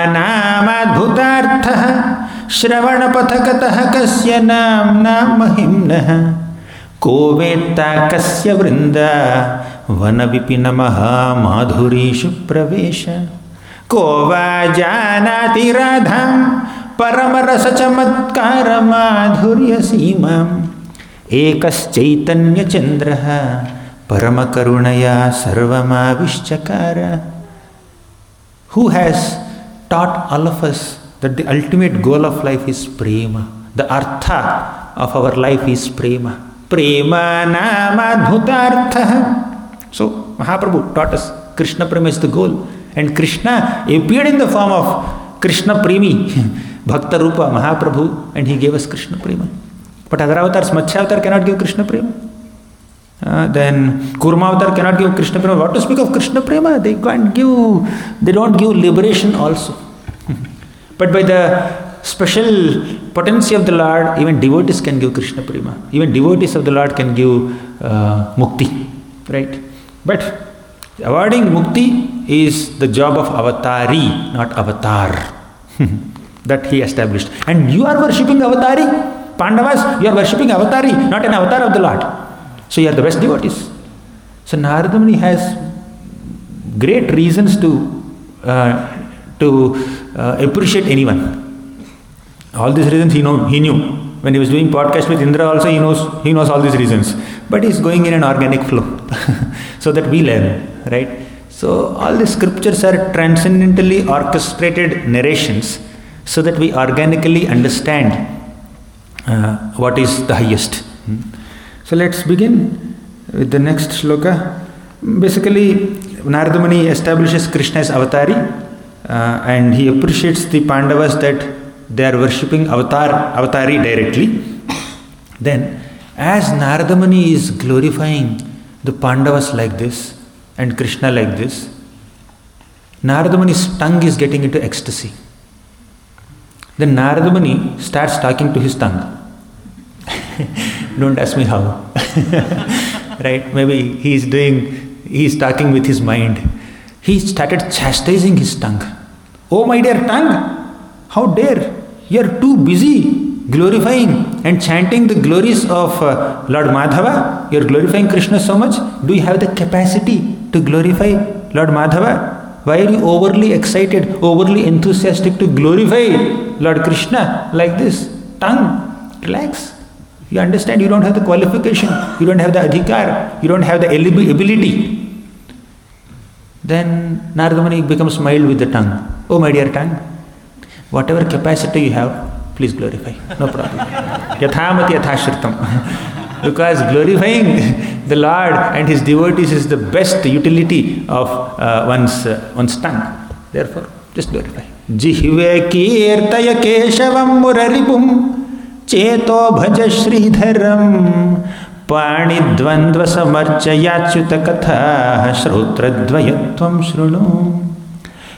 Speaker 1: namadbhutartha shravana pathakatah kasya namna mahimnah koveta kasya vrinda vana vipina maha madhurishu pravesha kova janati radham paramarasa chamatkara madhurya simam ekas chaitanya chandraha paramakarunaya sarvamavischakara. Who has taught all of us that the ultimate goal of life is prema? The artha of our life is prema. Prema namadbhutartha. So Mahaprabhu taught us Krishna prema is the goal. And Krishna appeared in the form of Krishna premi, Bhakta Rupa Mahaprabhu, and he gave us Krishna prema. But other avatars, Matsya avatar cannot give Krishna prema. Uh, then Kurma avatar cannot give Krishna prema. What to speak of Krishna prema? They can't give, they don't give liberation also. But by the special potency of the Lord, even devotees can give Krishna prema. Even devotees of the Lord can give uh, mukti, right? But avoiding mukti is the job of avatari, not avatar. That he established. And you are worshipping avatari. Pandavas, you are worshipping avatari, not an avatar of the Lord. So you are the best devotees. So Narada Muni has great reasons to uh, to uh, appreciate anyone. All these reasons he know he knew. When he was doing podcast with Indra also he knows he knows all these reasons. But he is going in an organic flow so that we learn, right? So all the scriptures are transcendently orchestrated narrations so that we organically understand uh, what is the highest. Hmm? So let's begin with the next shloka. Basically, Narada Muni establishes Krishna as avatari uh, and he appreciates the Pandavas that they are worshipping avatar, avatari directly. Then, as Narada Muni is glorifying the Pandavas like this and Krishna like this, Narada Muni's tongue is getting into ecstasy. Then Narada Muni starts talking to his tongue. Don't ask me how. Right? Maybe he is doing, he is talking with his mind. He started chastising his tongue. Oh my dear tongue, how dare, you are too busy glorifying and chanting the glories of uh, Lord Madhava. You are glorifying Krishna so much. Do you have the capacity to glorify Lord Madhava? Why are you overly excited, overly enthusiastic to glorify Lord Krishna like this? Tongue, relax. You understand, you don't have the qualification, you don't have the adhikar, you don't have the ability. Then Narada Muni becomes mild with the tongue. Oh my dear tongue, whatever capacity you have, please glorify, no problem. Yathamati yathashritam. Because glorifying the Lord and His devotees is the best utility of uh, one's, uh, one's tongue. Therefore, just glorify. Jihve kirtaya keshavam muraripum Cheto bhaja sridharam pani dvandva samarchayachyuta katha shrutradvayatvam shrunu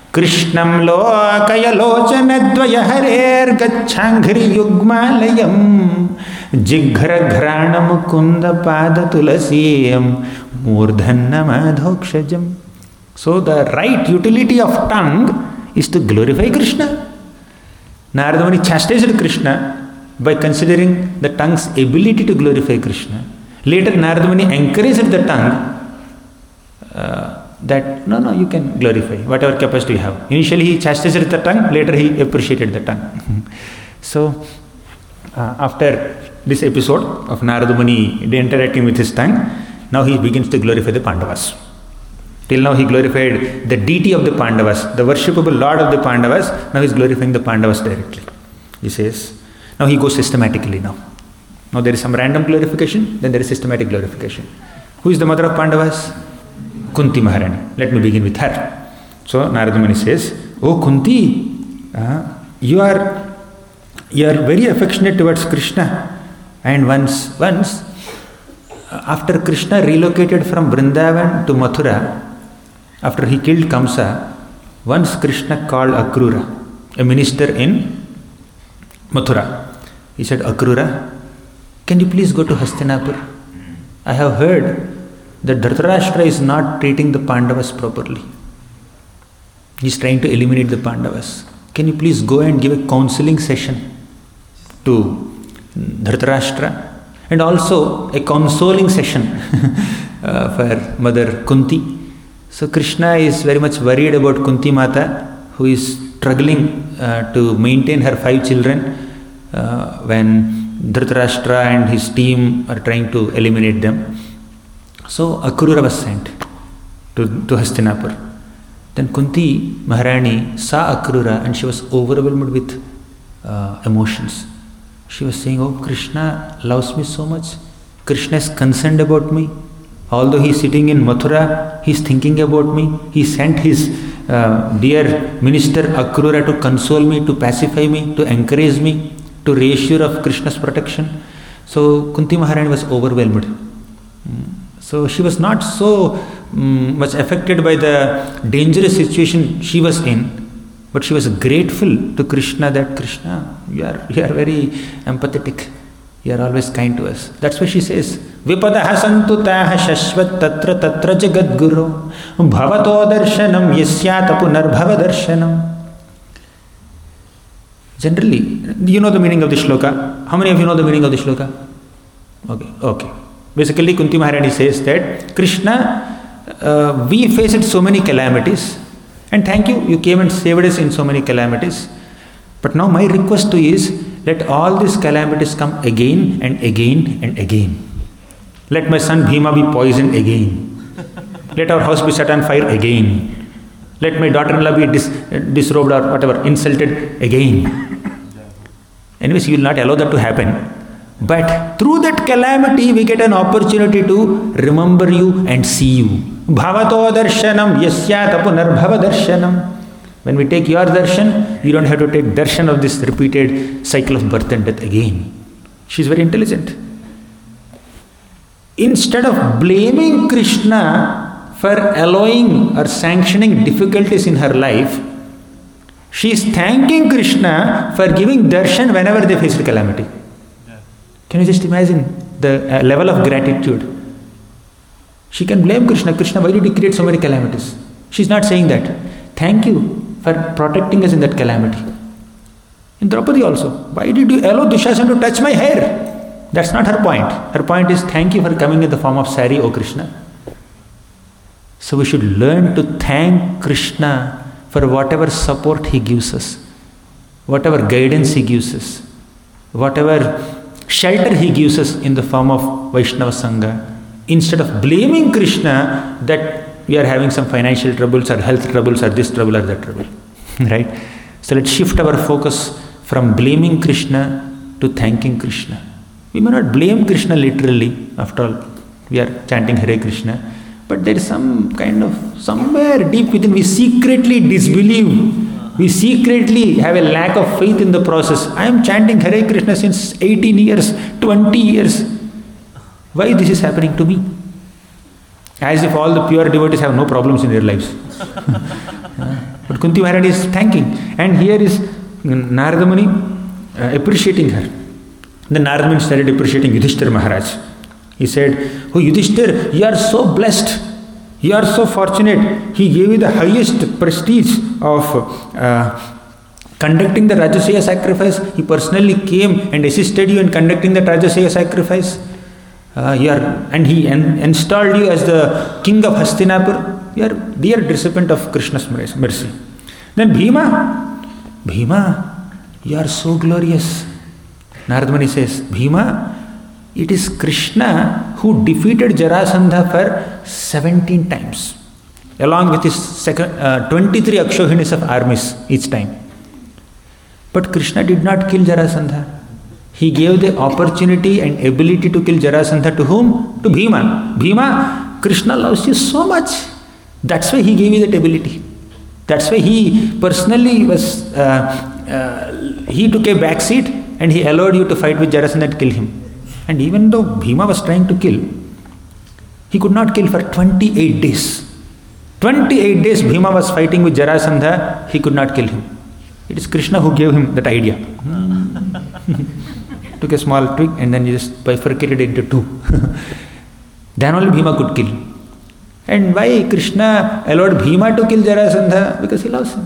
Speaker 1: Krishnam lokaya lochana dvaya harer gacchangri yugmalayam jighra ghrana mukunda pada tulasiyam murdhanna madhokshajam. So the right utility of tongue is to glorify Krishna. Narada Muni chastised Krishna by considering the tongue's ability to glorify Krishna. Later Narada Muni encouraged the tongue uh, that no, no, you can glorify whatever capacity you have. Initially he chastised the tongue, later he appreciated the tongue. So uh, after this episode of Narada Muni interacting with his tongue, now he begins to glorify the Pandavas. Till now he glorified the deity of the Pandavas, the worshipable lord of the Pandavas. Now he is glorifying the Pandavas directly. He says, now he goes systematically now. Now there is some random glorification, then there is systematic glorification. Who is the mother of Pandavas? Kunti Maharani. Let me begin with her. So Narada Muni says, "Oh Kunti, uh, you are you are very affectionate towards Krishna, and once once after Krishna relocated from Vrindavan to Mathura, after he killed Kamsa, once Krishna called Akrura, a minister in Mathura. He said, Akrura, can you please go to Hastinapur? I have heard that Dhritarashtra is not treating the Pandavas properly. He is trying to eliminate the Pandavas. Can you please go and give a counseling session to Dhritarashtra and also a consoling session uh, for Mother Kunti? So Krishna is very much worried about Kunti Mata, who is struggling uh, to maintain her five children uh, when Dhritarashtra and his team are trying to eliminate them. So Akrura was sent to, to Hastinapur. Then Kunti Maharani saw Akrura and she was overwhelmed with uh, emotions. She was saying, oh, Krishna loves me so much. Krishna is concerned about me. Although he is sitting in Mathura, he is thinking about me. He sent his uh, dear minister Akrura to console me, to pacify me, to encourage me, to reassure of Krishna's protection. So Kunti Maharani was overwhelmed. Mm. So she was not so um, much affected by the dangerous situation she was in, but she was grateful to Krishna that Krishna, you are, you are very empathetic. You are always kind to us. That's why she says, Vipadaha santutaha shashvat tatra tatra jagat guru bhavato darshanam yasyata punarbhava darshanam. Generally, you know the meaning of the shloka. How many of you know the meaning of the shloka? Okay, okay. Basically, Kunti Maharani says that Krishna, uh, we faced so many calamities, and thank you, you came and saved us in so many calamities. But now my request to you is, let all these calamities come again and again and again. Let my son Bhima be poisoned again. Let our house be set on fire again. Let my daughter-in-law be dis- disrobed or whatever, insulted again. Anyways, you will not allow that to happen. But through that calamity, we get an opportunity to remember you and see you. Bhavato darshanam yasyata punarbhava darshanam. When we take your darshan, you don't have to take darshan of this repeated cycle of birth and death again. She is very intelligent. Instead of blaming Krishna for allowing or sanctioning difficulties in her life, she is thanking Krishna for giving darshan whenever they faced calamity. Can you just imagine the uh, level of gratitude? She can blame Krishna. Krishna, why did you create so many calamities? She is not saying that. Thank you for protecting us in that calamity. In Draupadi also, why did you allow Dushasana to touch my hair? That's not her point. Her point is, thank you for coming in the form of sari, O Krishna. So we should learn to thank Krishna for whatever support he gives us, whatever guidance he gives us, whatever shelter he gives us in the form of Vaishnava Sangha, instead of blaming Krishna that we are having some financial troubles or health troubles or this trouble or that trouble. Right? So let's shift our focus from blaming Krishna to thanking Krishna. We may not blame Krishna literally, after all, we are chanting Hare Krishna, but there is some kind of, somewhere deep within, we secretly disbelieve. We secretly have a lack of faith in the process. I am chanting Hare Krishna since eighteen years, twenty years. Why this is happening to me? As if all the pure devotees have no problems in their lives. But Kunti Maharani is thanking. And here is Narada Muni uh, appreciating her. Then Narada Muni started appreciating Yudhishthira Maharaj. He said, "Oh Yudhishthira, you are so blessed. You are so fortunate. He gave you the highest prestige of uh, conducting the Rajasuya sacrifice. He personally came and assisted you in conducting the Rajasuya sacrifice. Uh, you are, and he en- installed you as the king of Hastinapur. You are dear recipient of Krishna's mercy." Then Bhima, Bhima, you are so glorious. Narada Muni says, "Bhima, it is Krishna who defeated Jarasandha for seventeen times, along with his second, uh, twenty-three Akshohinis of armies each time. But Krishna did not kill Jarasandha. He gave the opportunity and ability to kill Jarasandha to whom? To Bhima. Bhima, Krishna loves you so much. That's why he gave you that ability. That's why he personally was, uh, uh, he took a back seat and he allowed you to fight with Jarasandha and kill him. And even though Bhima was trying to kill, he could not kill for twenty-eight days. twenty-eight days Bhima was fighting with Jarasandha, he could not kill him. It is Krishna who gave him that idea. Took a small twig and then he just bifurcated it into two. Then only Bhima could kill. And why Krishna allowed Bhima to kill Jarasandha? Because he loves him.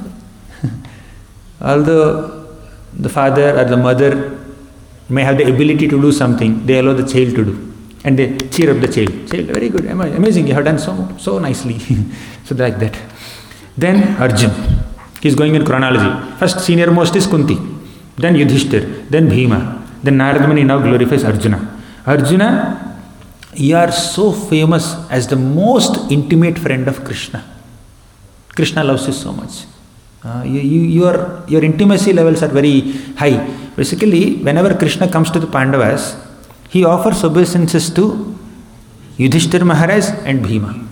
Speaker 1: Although the father or the mother may have the ability to do something, they allow the child to do. And they cheer up the child. Child, very good, amazing, you have done so so nicely. So like that. Then Arjun. He is going in chronology. First senior most is Kunti. Then Yudhishthir. Then Bhima. Then Narada Muni now glorifies Arjuna. Arjuna, you are so famous as the most intimate friend of Krishna. Krishna loves you so much. Uh, you, you, your, your intimacy levels are very high. Basically, whenever Krishna comes to the Pandavas, he offers obeisances to Yudhishthira Maharaj and Bhima.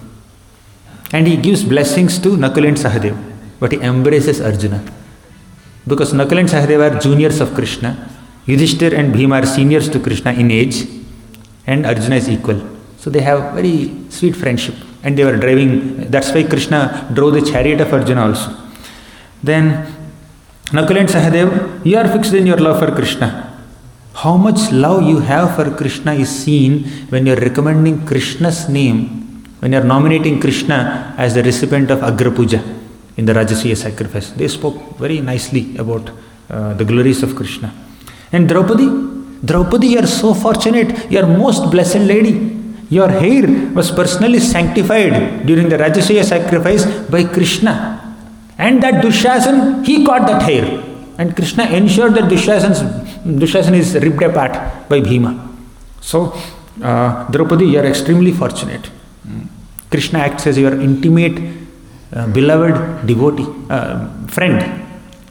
Speaker 1: And he gives blessings to Nakula and Sahadev. But he embraces Arjuna. Because Nakula and Sahadeva are juniors of Krishna. Yudhishthira and Bhima are seniors to Krishna in age. And Arjuna is equal. So they have very sweet friendship. And they were driving, that's why Krishna drove the chariot of Arjuna also. Then Nakula and Sahadeva, you are fixed in your love for Krishna. How much love you have for Krishna is seen when you are recommending Krishna's name, when you are nominating Krishna as the recipient of Agra Puja in the Rajasuya sacrifice. They spoke very nicely about uh, the glories of Krishna. And Draupadi, Draupadi, you are so fortunate, you are most blessed lady. Your hair was personally sanctified during the Rajasuya sacrifice by Krishna. And that Dushasan, he caught that hair. And Krishna ensured that Dushasan is ripped apart by Bhima. So, uh, Draupadi, you are extremely fortunate. Krishna acts as your intimate, uh, beloved devotee, uh, friend.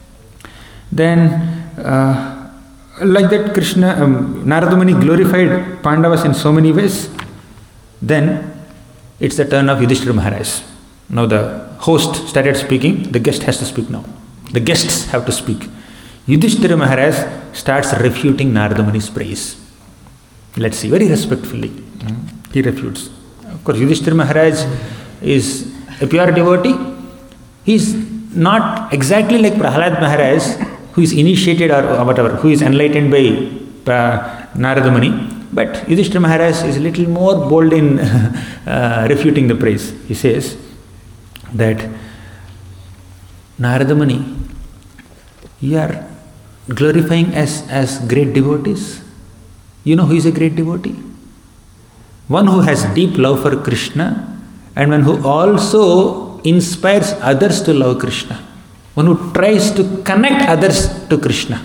Speaker 1: Then, uh, like that, Krishna, um, Narada Muni glorified Pandavas in so many ways. Then, it's the turn of Yudhishthira Maharaj. Now the host started speaking, the guest has to speak now. The guests have to speak. Yudhishthira Maharaj starts refuting Narada Muni's praise. Let's see, very respectfully. Mm. He refutes. Of course, Yudhishthira Maharaj is a pure devotee. He is not exactly like Prahlad Maharaj, who is initiated or whatever, who is enlightened by uh, Narada Muni. But Yudhishthira Maharaj is a little more bold in uh, refuting the praise. He says that Narada Muni, you are glorifying as, as great devotees. You know who is a great devotee? One who has deep love for Krishna and one who also inspires others to love Krishna. One who tries to connect others to Krishna.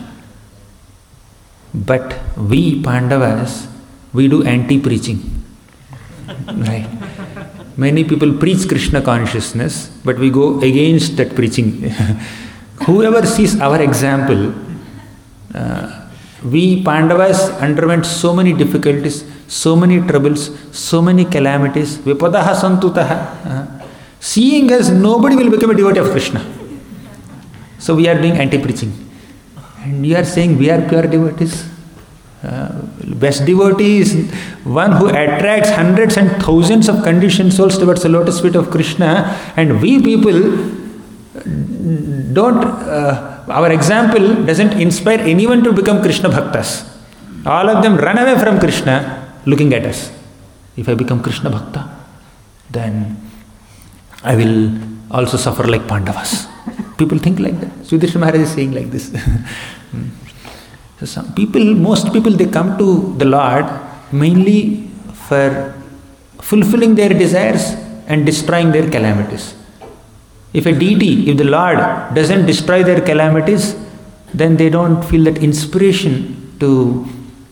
Speaker 1: But we Pandavas, we do anti-preaching. Right? Many people preach Krishna consciousness, but we go against that preaching. Whoever sees our example, uh, we Pandavas underwent so many difficulties, so many troubles, so many calamities. Vipadaha santutaha. Uh, seeing us, nobody will become a devotee of Krishna. So we are doing anti-preaching. And you are saying we are pure devotees. Uh, best devotee is one who attracts hundreds and thousands of conditioned souls towards the lotus feet of Krishna, and we people don't, uh, our example doesn't inspire anyone to become Krishna Bhaktas. All of them run away from Krishna looking at us. If I become Krishna Bhakta, then I will also suffer like Pandavas. People think like that. Yudhishthira Maharaj is saying like this. So some people, most people, they come to the Lord mainly for fulfilling their desires and destroying their calamities. If a deity, if the Lord doesn't destroy their calamities, then they don't feel that inspiration to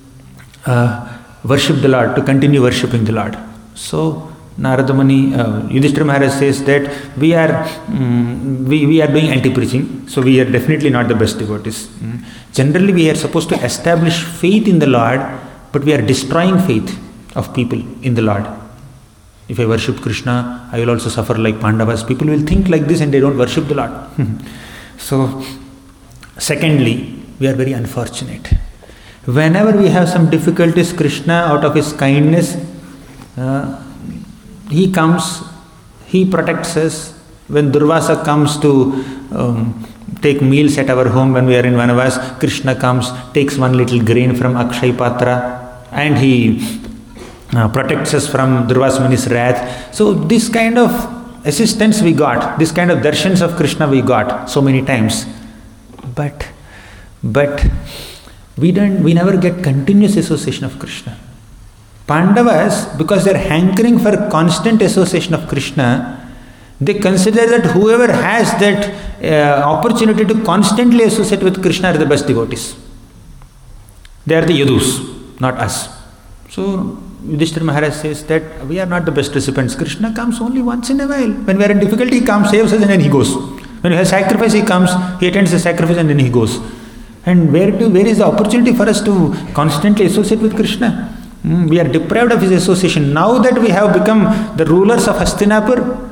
Speaker 1: uh, worship the Lord, to continue worshipping the Lord. So Narada Muni, uh, Yudhishthira Maharaj says that we are um, we, we are doing anti-preaching, so we are definitely not the best devotees. Mm. Generally, we are supposed to establish faith in the Lord, but we are destroying faith of people in the Lord. If I worship Krishna, I will also suffer like Pandavas. People will think like this and they don't worship the Lord. So, secondly, we are very unfortunate. Whenever we have some difficulties, Krishna, out of his kindness, uh, he comes, he protects us. When Durvasa comes to um, take meals at our home when we are in Vanavas, Krishna comes, takes one little grain from Akshay Patra, and he uh, protects us from Durvasa Muni's wrath. So this kind of assistance we got, this kind of darshans of Krishna we got so many times. But, but we don't, we never get continuous association of Krishna. Pandavas, because they are hankering for constant association of Krishna, they consider that whoever has that uh, opportunity to constantly associate with Krishna are the best devotees. They are the yadus, not us. So Yudhishthira Maharaj says that we are not the best recipients. Krishna comes only once in a while. When we are in difficulty, he comes, saves us, and then he goes. When we have sacrifice, he comes, he attends the sacrifice, and then he goes. And where to, where is the opportunity for us to constantly associate with Krishna? Mm, we are deprived of his association. Now that we have become the rulers of Hastinapur,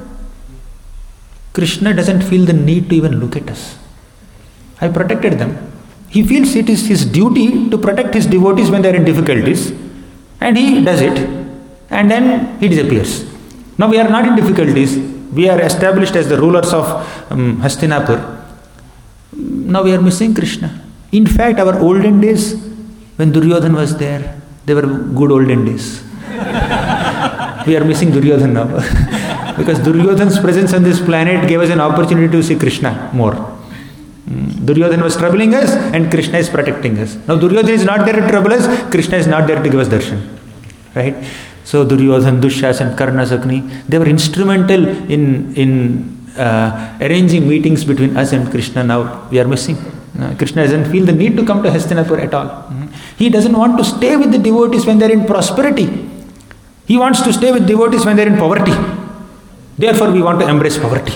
Speaker 1: Krishna doesn't feel the need to even look at us. I protected them. He feels it is his duty to protect his devotees when they are in difficulties, and he does it, and then he disappears. Now we are not in difficulties. We are established as the rulers of um, Hastinapur. Now we are missing Krishna. In fact, our olden days, when Duryodhan was there, they were good olden days. We are missing Duryodhan now. Because Duryodhan's presence on this planet gave us an opportunity to see Krishna more. Duryodhan was troubling us and Krishna is protecting us. Now Duryodhan is not there to trouble us, Krishna is not there to give us darshan. Right? So Duryodhan, Dushyasan, Karna, Sakni, they were instrumental in, in uh, arranging meetings between us and Krishna. Now we are missing. Uh, Krishna doesn't feel the need to come to Hastinapur at all. Mm-hmm. He doesn't want to stay with the devotees when they are in prosperity. He wants to stay with devotees when they are in poverty. Therefore, we want to embrace poverty.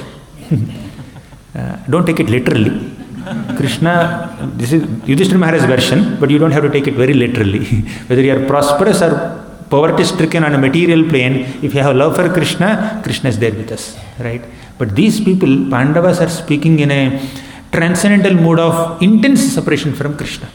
Speaker 1: uh, don't take it literally. Krishna, this is Yudhishthira Maharaj's version, but you don't have to take it very literally. Whether you are prosperous or poverty-stricken on a material plane, if you have love for Krishna, Krishna is there with us. Right? But these people, Pandavas, are speaking in a transcendental mood of intense separation from Krishna.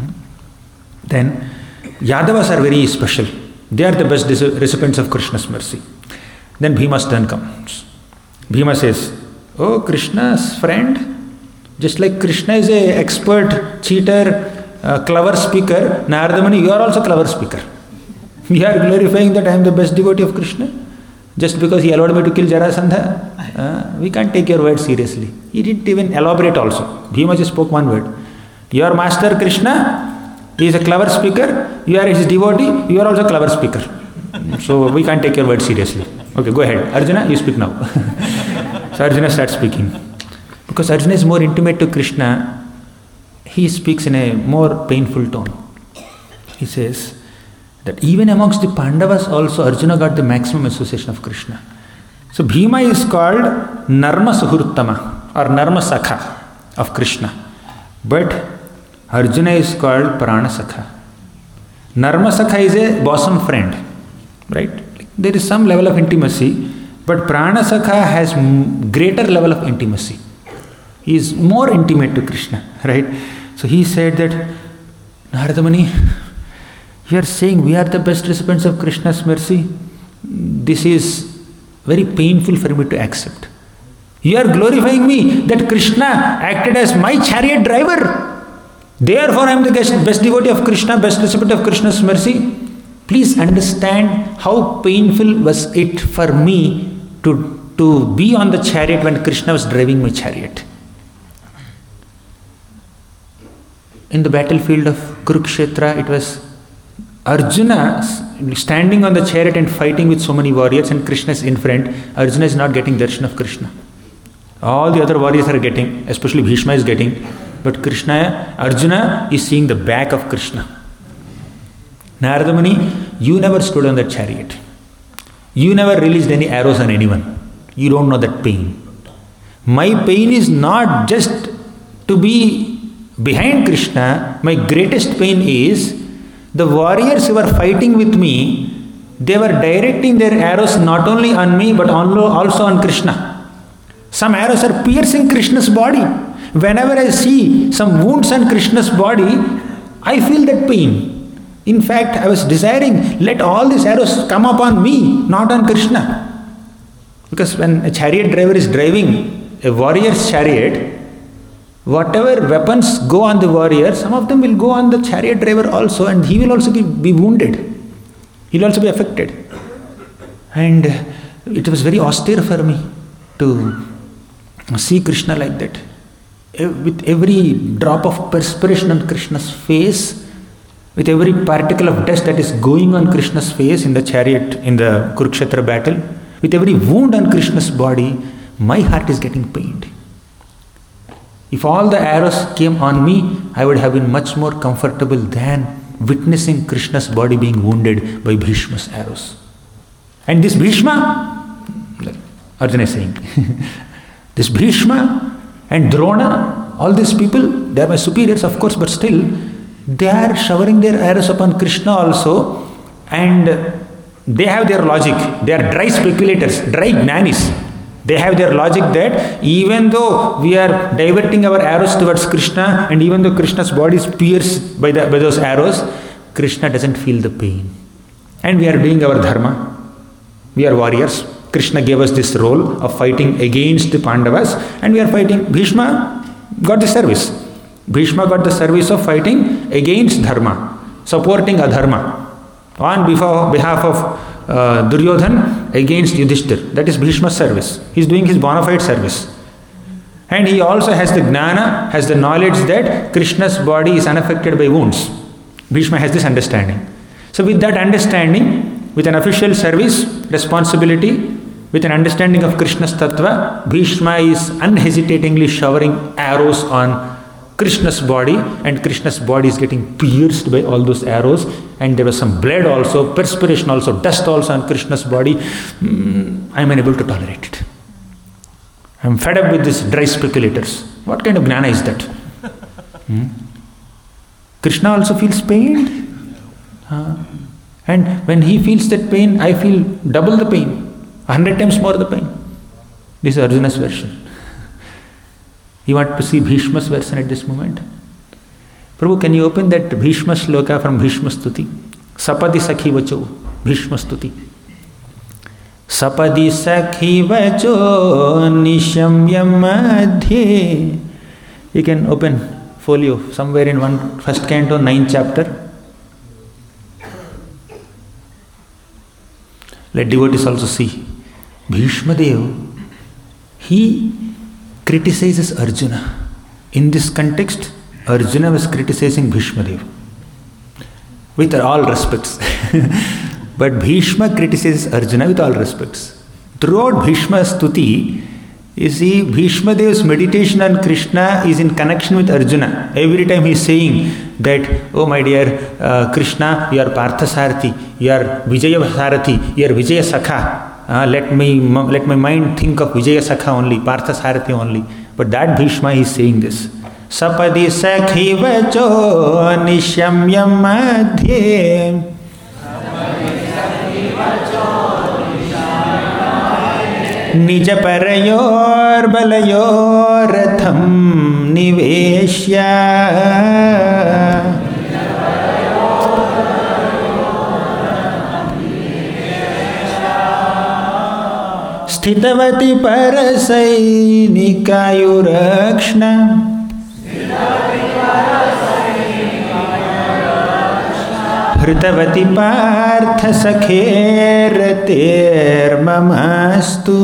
Speaker 1: Then Yadavas are very special. They are the best recipients of Krishna's mercy. Then Bhima's turn comes. Bhima says, "Oh, Krishna's friend, just like Krishna is an expert cheater, uh, clever speaker, Narada Muni, you are also clever speaker. We are glorifying that I am the best devotee of Krishna. Just because he allowed me to kill Jarasandha, uh, we can't take your word seriously." He didn't even elaborate also. Bhima just spoke one word. Your master Krishna, he is a clever speaker, you are his devotee, you are also a clever speaker. So we can't take your word seriously. Okay, go ahead. Arjuna, you speak now. So Arjuna starts speaking. Because Arjuna is more intimate to Krishna, he speaks in a more painful tone. He says that even amongst the Pandavas also Arjuna got the maximum association of Krishna. So Bhima is called Narma Suhurtama or Narma Sakha of Krishna. But Arjuna is called Prana Sakha. Narma Sakha is a bosom friend. Right? There is some level of intimacy, but Prana Sakha has greater level of intimacy. He is more intimate to Krishna. Right? So he said that, Narada Muni, you are saying we are the best recipients of Krishna's mercy. This is very painful for me to accept. You are glorifying me, that Krishna acted as my chariot driver. Therefore, I am the best devotee of Krishna, best recipient of Krishna's mercy. Please understand how painful was it for me to, to be on the chariot when Krishna was driving my chariot. In the battlefield of Kurukshetra, it was Arjuna standing on the chariot and fighting with so many warriors, and Krishna is in front. Arjuna is not getting darshan of Krishna. All the other warriors are getting, especially Bhishma is getting, but Krishna, Arjuna is seeing the back of Krishna. Narada Muni, you never stood on that chariot. You never released any arrows on anyone. You don't know that pain. My pain is not just to be behind Krishna. My greatest pain is the warriors who were fighting with me, they were directing their arrows not only on me but also on Krishna. Some arrows are piercing Krishna's body. Whenever I see some wounds on Krishna's body, I feel that pain. In fact, I was desiring, let all these arrows come upon me, not on Krishna. Because when a chariot driver is driving a warrior's chariot, whatever weapons go on the warrior, some of them will go on the chariot driver also, and he will also be, be wounded. He will also be affected. And it was very austere for me to see Krishna like that. With every drop of perspiration on Krishna's face, with every particle of dust that is going on Krishna's face in the chariot, in the Kurukshetra battle, with every wound on Krishna's body, my heart is getting pained. If all the arrows came on me, I would have been much more comfortable than witnessing Krishna's body being wounded by Bhishma's arrows. And this Bhishma, Arjuna is saying, this Bhishma and Drona, all these people, they are my superiors of course, but still, they are showering their arrows upon Krishna also, and they have their logic. They are dry speculators, dry jnanis. They have their logic that even though we are diverting our arrows towards Krishna, and even though Krishna's body is pierced by, the, by those arrows, Krishna doesn't feel the pain. And we are doing our dharma. We are warriors. Krishna gave us this role of fighting against the Pandavas, and we are fighting. Bhishma got the service. Bhishma got the service of fighting against dharma, supporting adharma, on behalf of uh, Duryodhan against Yudhishthir. That is Bhishma's service. He is doing his bona fide service. And he also has the jnana, has the knowledge that Krishna's body is unaffected by wounds. Bhishma has this understanding. So with that understanding, with an official service, responsibility, with an understanding of Krishna's tattva, Bhishma is unhesitatingly showering arrows on Krishna's body, and Krishna's body is getting pierced by all those arrows, and there was some blood also, perspiration also, dust also on Krishna's body. Mm, I am unable to tolerate it. I am fed up with these dry speculators. What kind of jnana is that? Hmm? Krishna also feels pain. Uh, and when he feels that pain, I feel double the pain, a hundred times more the pain. This is Arjuna's version. You want to see Bhishma's version at this moment? Prabhu, can you open that Bhishma shloka from Bhishma Stuti? Sapadi Sakhi Vacho, Bhishma Stuti. Sapadi Sakhi Vacho Nishamyam Madhye. You can open folio somewhere in one first canto, ninth chapter. Let devotees also see. Bhishma Dev, he criticizes Arjuna. In this context, Arjuna was criticizing Bhishma Dev. With all respects. But Bhishma criticizes Arjuna with all respects. Throughout Bhishma's stuti, you see, Bhishma Dev's meditation on Krishna is in connection with Arjuna. Every time he is saying that, oh my dear uh, Krishna, you are Parthasarathi, you are Vijaya Sarathi, you are Vijaya Sakha. Uh, let me let my mind think of Vijaya Sakha only, Parthasarathi only. But that Bhishma is saying this. Sapadi Sakhi Vacho Nishamyam Madhye. Nija Parayor Balayor Ratham Niveshya. Sthitavati parasainikayurakshna Hritavati partha sakher mamastu.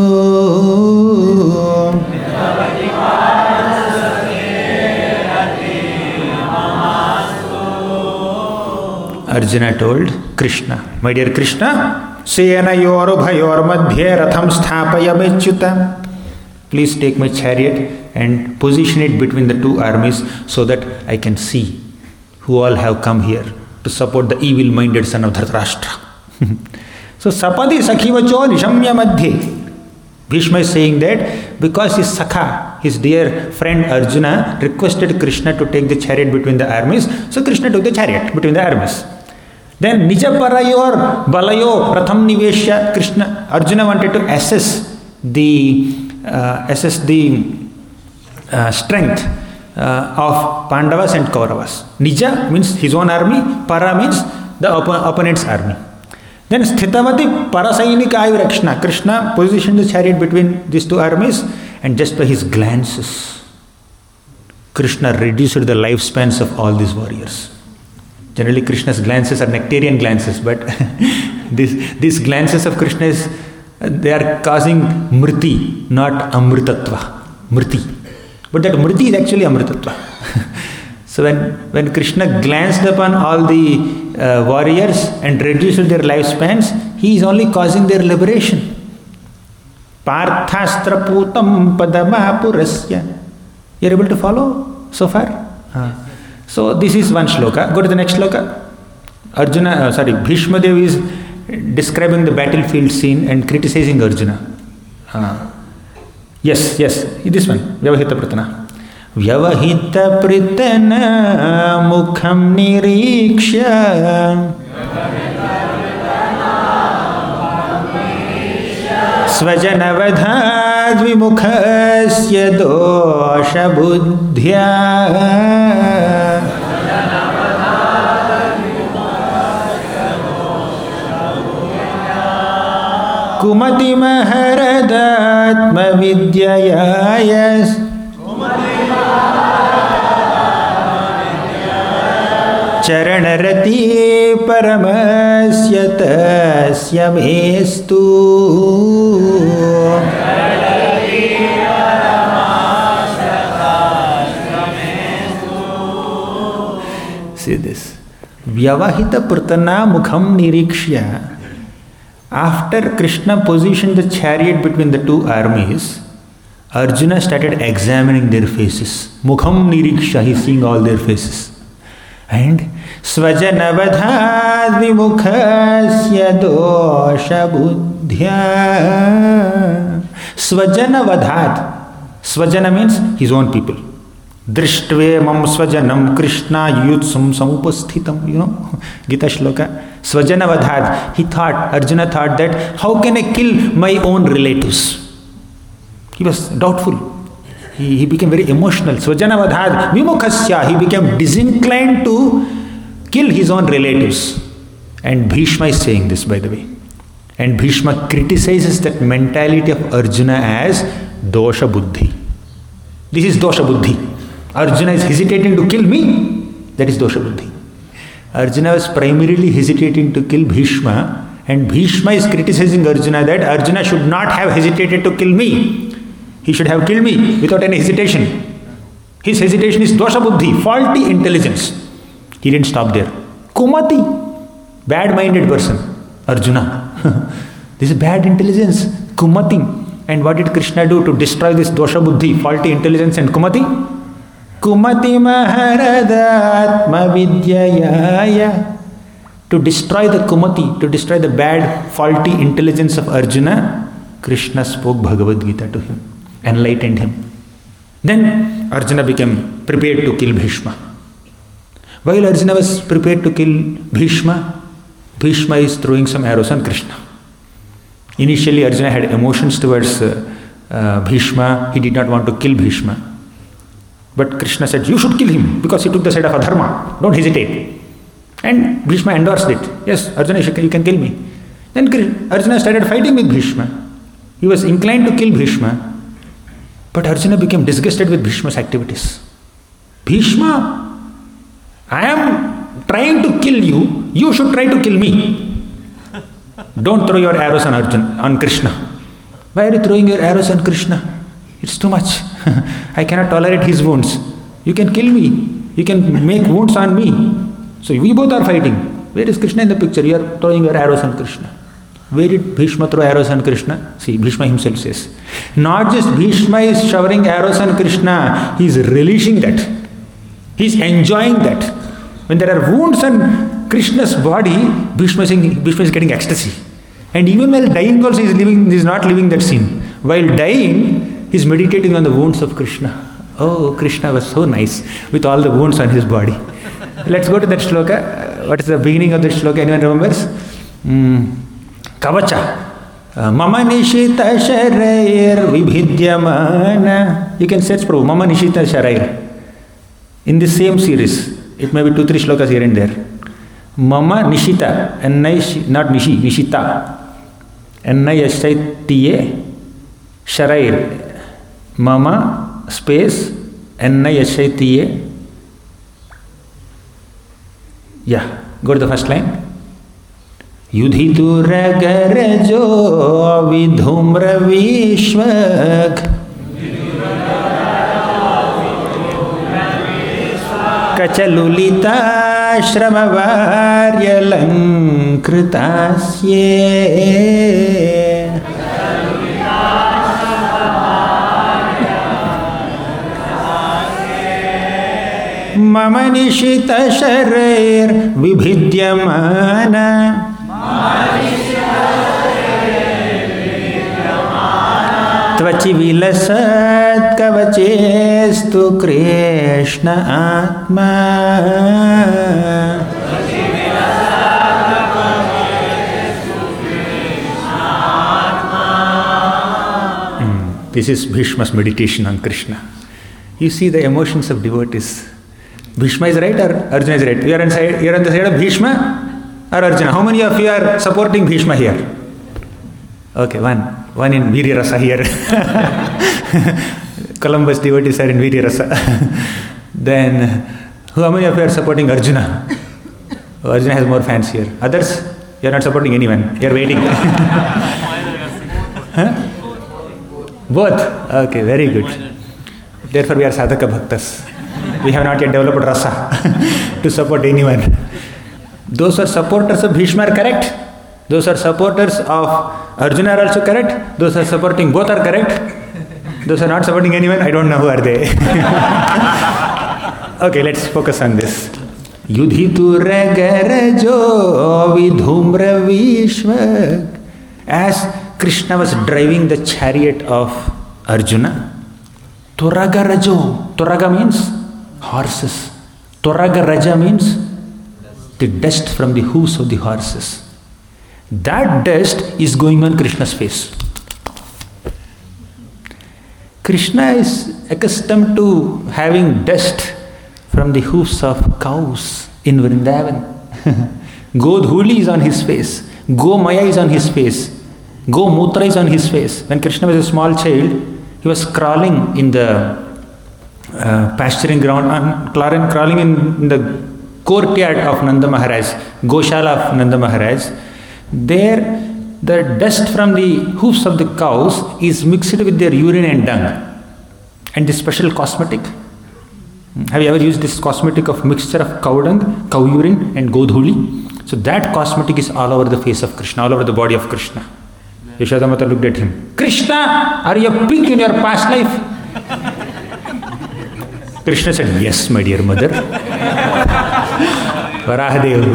Speaker 1: Arjuna told Krishna, my dear Krishna, Sena yoru bhayor madhye ratham sthapaya mechyuta. Please take my chariot and position it between the two armies so that I can see who all have come here to support the evil-minded son of Dhritarashtra. So, Sapadi Sakhivacho Nishamya Madhye. Bhishma is saying that because his Sakha, his dear friend Arjuna, requested Krishna to take the chariot between the armies, so Krishna took the chariot between the armies. Then Nija Parayor Balayo Ratham Niveshya, Krishna, Arjuna wanted to assess the uh, assess the uh, strength uh, of Pandavas and Kauravas. Nija means his own army, Para means the op- opponent's army. Then Sthitavati Parasainika Ayurakshna, Krishna positioned the chariot between these two armies, and just by his glances, Krishna reduced the lifespans of all these warriors. Generally, Krishna's glances are nectarian glances, but these, these glances of Krishna, is, they are causing mriti, not amritatva. Mriti. But that mriti is actually amritatva. So when, when Krishna glanced upon all the uh, warriors and reduced their lifespans, he is only causing their liberation. Parthastra putam padamapurasya. You are able to follow so far? Uh. So this is one shloka. Go to the next shloka. Arjuna, uh, sorry, Bhishma Dev is describing the battlefield scene and criticizing Arjuna. Uh, yes, yes, this one. Vyavahita pratana. Vyavahita pritana mukham niriksha Svajanavadhad vimukhasya dosha buddhya Kumati maharadatma vidyayayas Charanarati paramasya tasya mestu. See this. Vyavahita pratana mukham nirikshya. After Krishna positioned the chariot between the two armies, Arjuna started examining their faces. Mukham niriksha, he is seeing all their faces. And Svajanavadhad vimukhasya dosha buddhya. Svajanavadhad. Svajana means his own people. Drishtve mam svajanam Krishna yutsum samupasthitam. You know, Gita shloka. Svajanavadhad. He thought, Arjuna thought that, how can I kill my own relatives? He was doubtful. He, he became very emotional. Svajanavadhad vimukhasya. He became disinclined to kill his own relatives. And Bhishma is saying this, by the way. And Bhishma criticizes that mentality of Arjuna as dosha buddhi. This is dosha buddhi. Arjuna is hesitating to kill me. That is dosha buddhi. Arjuna was primarily hesitating to kill Bhishma, and Bhishma is criticizing Arjuna that Arjuna should not have hesitated to kill me. He should have killed me without any hesitation. His hesitation is dosha buddhi, faulty intelligence. He didn't stop there. Kumati, bad-minded person. Arjuna. This is bad intelligence. Kumati. And what did Krishna do to destroy this dosha buddhi, faulty intelligence and kumati? Kumati maharadatma vidyayaya. To destroy the kumati, to destroy the bad, faulty intelligence of Arjuna, Krishna spoke Bhagavad Gita to him, enlightened him. Then Arjuna became prepared to kill Bhishma. While Arjuna was prepared to kill Bhishma, Bhishma is throwing some arrows on Krishna. Initially, Arjuna had emotions towards uh, uh, Bhishma. He did not want to kill Bhishma. But Krishna said, you should kill him because he took the side of adharma. Don't hesitate. And Bhishma endorsed it. Yes, Arjuna, you can kill me. Then Arjuna started fighting with Bhishma. He was inclined to kill Bhishma, but Arjuna became disgusted with Bhishma's activities. Bhishma, I am trying to kill you, you should try to kill me. Don't throw your arrows on Arjuna, on Krishna. Why are you throwing your arrows on Krishna? It's too much. I cannot tolerate his wounds. You can kill me. You can make wounds on me. So we both are fighting. Where is Krishna in the picture? You are throwing your arrows on Krishna. Where did Bhishma throw arrows on Krishna? See, Bhishma himself says. Not just Bhishma is showering arrows on Krishna, he is relishing that. He is enjoying that. When there are wounds on Krishna's body, Bhishma is, Bhishma is getting ecstasy. And even while dying also, he is, living, he is not living that scene. While dying, he is meditating on the wounds of Krishna. Oh, Krishna was so nice with all the wounds on his body. Let's go to that shloka. What is the beginning of the shloka? Anyone remembers? Mm. Kavacha. Mama Nishita Sharair Vibhidyamana. You can search Prabhu. Mama Nishita Sharair. In the same series. It may be two, three shlokas here and there. Mama Nishita. N-I, not Nishi, Nishita. N-I-S-I-T-A. Sharair. Mama space N-I-S-I-T-A. Yeah. Go to the first line. Yudhitu ragarajo vidhumra vishvak kachalulita shramavaryalankritasye mama nishita sharair vibhidyamana Tvachi vilasat kavachestu Krishna Atma. Mm. This is Bhishma's meditation on Krishna. You see the emotions of devotees. Bhishma is right or Arjuna is right? You are on, side, you are on the side of Bhishma or Arjuna? How many of you are supporting Bhishma here? Okay, one. One in Virya Rasa here. Columbus devotees are in Virya Rasa. Then, how many of you are supporting Arjuna? Oh, Arjuna has more fans here. Others, you are not supporting anyone. You are waiting. Huh? Both? Okay, very good. Therefore, we are sadhaka bhaktas. We have not yet developed rasa to support anyone. Those who are supporters of Bhishma are correct. Those who are supporters of Arjuna are also correct. Those who are supporting both are correct. Those who are not supporting anyone, I don't know who are they. Okay, let's focus on this. Yudhitu ragarajo vidhumra vishvak. As Krishna was driving the chariot of Arjuna, Turagarajo. Turaga means horses. Turagaraja means the dust from the hooves of the horses. That dust is going on Krishna's face. Krishna is accustomed to having dust from the hoofs of cows in Vrindavan. Godhuli is on his face. Gomaya is on his face. Gomutra is on his face. When Krishna was a small child, he was crawling in the uh, pasturing ground, and crawling in the courtyard of Nanda Maharaj, Goshala of Nanda Maharaj. There, the dust from the hoofs of the cows is mixed with their urine and dung. And this special cosmetic. Have you ever used this cosmetic of mixture of cow dung, cow urine and godhuli? So that cosmetic is all over the face of Krishna, all over the body of Krishna. Yashoda Mata looked at him. Krishna, are you a pig in your past life? Krishna said, yes, my dear mother. Varahadev.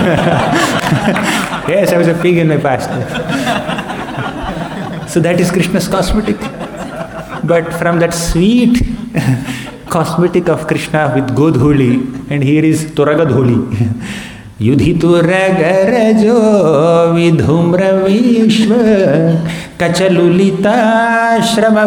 Speaker 1: Yes, I was a pig in my past life. So that is Krishna's cosmetic. But from that sweet cosmetic of Krishna with Godhuli, and here is Turagadhuli. Yudhitu ragarajo vidhumra vishva kachalulita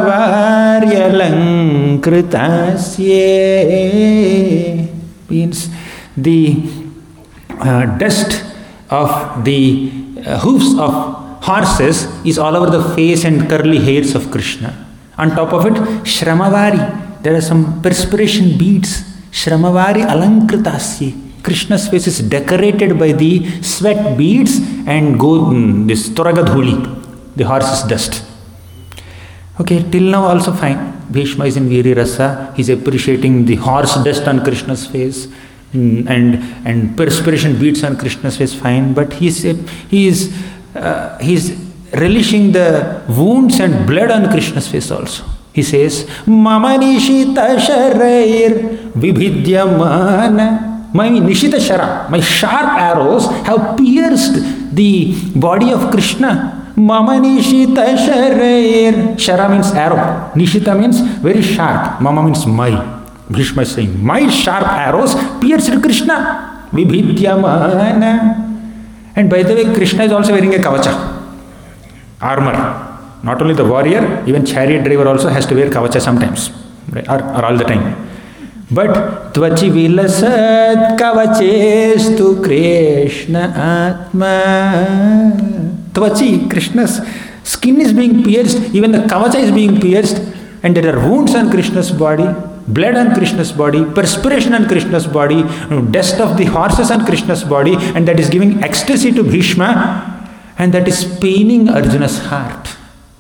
Speaker 1: shramavaryalankritasye. Means the uh, dust of the uh, hoofs of horses is all over the face and curly hairs of Krishna. On top of it, Shramavāri. There are some perspiration beads. Shramavāri alankritasya. Krishna's face is decorated by the sweat beads and go, mm, this Turagadhuli, the horse's dust. Okay, till now also fine. Bhishma is in Veeri Rasa. He's appreciating the horse dust on Krishna's face. And and perspiration beads on Krishna's face, fine, but he's he is uh, he's relishing the wounds and blood on Krishna's face also. He says, "Mama nishita sharair vibhidyamana." My nishita shara, my sharp arrows have pierced the body of Krishna. Mama nishita sharair. Shara means arrow. Nishita means very sharp. Mama means my. Bhishma is saying, my sharp arrows pierced Krishna. Vibhidyamana. And by the way, Krishna is also wearing a kavacha, armor. Not only the warrior, even chariot driver also has to wear kavacha sometimes, right? or, or all the time. But tvachi vilasat kavachestu Krishna atma. Tvachi, Krishna's skin is being pierced, even the kavacha is being pierced, and there are wounds on Krishna's body. Blood on Krishna's body, perspiration on Krishna's body, dust of the horses on Krishna's body, and that is giving ecstasy to Bhishma, and that is paining Arjuna's heart.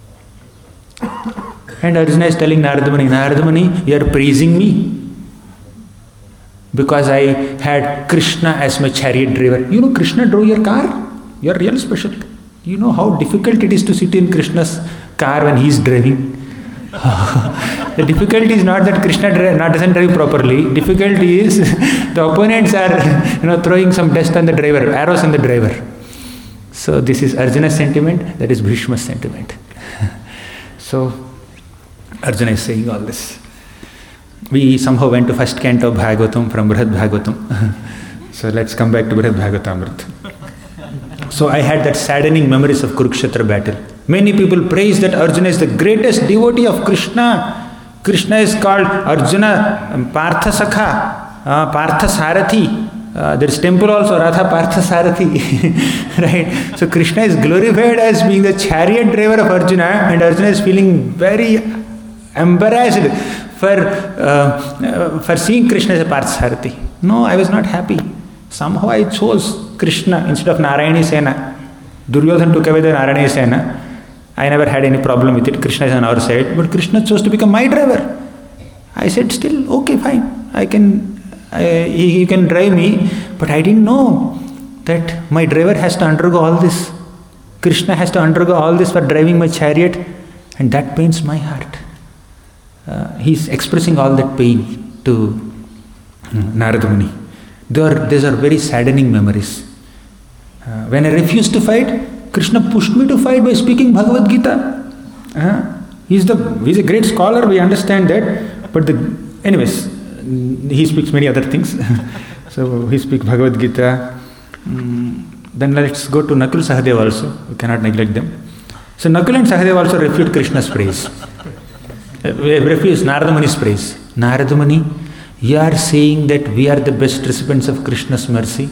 Speaker 1: And Arjuna is telling Narada Muni, Narada Muni, you are praising me because I had Krishna as my chariot driver. You know, Krishna drove your car? You are real special. You know how difficult it is to sit in Krishna's car when he is driving. The difficulty is not that Krishna dri- not doesn't drive properly. Difficulty is the opponents are, you know, throwing some dust on the driver, arrows on the driver. So this is Arjuna's sentiment, that is Bhishma's sentiment. So Arjuna is saying all this. We somehow went to first canto of Bhagavatam from Brihad Bhagavatam. So let's come back to Brihad Bhagavatamrita. So I had that saddening memories of Kurukshetra battle. Many people praise that Arjuna is the greatest devotee of Krishna. Krishna is called Arjuna Partha Sakha, uh, Partha Sarathi. Uh, there is temple also, Radha Partha Sarathi. Right? So Krishna is glorified as being the chariot driver of Arjuna, and Arjuna is feeling very embarrassed for, uh, for seeing Krishna as a Partha Sarathi. No, I was not happy. Somehow I chose Krishna instead of Narayani Sena. Duryodhan took away the Narayani Sena. I never had any problem with it. Krishna is on our side. But Krishna chose to become my driver. I said, still, okay, fine. I can, I, he, he can drive me. But I didn't know that my driver has to undergo all this. Krishna has to undergo all this for driving my chariot. And that pains my heart. Uh, he's expressing all that pain to Narada Muni. These are very saddening memories. Uh, when I refused to fight, Krishna pushed me to fight by speaking Bhagavad Gita. Uh, he's the he's a great scholar, we understand that. But the anyways, he speaks many other things. So he speaks Bhagavad Gita. Um, then let's go to Nakul Sahadev also. We cannot neglect them. So Nakul and Sahadev also refute Krishna's praise. Uh, refuse Narada Muni's praise. Narada Muni, you are saying that we are the best recipients of Krishna's mercy.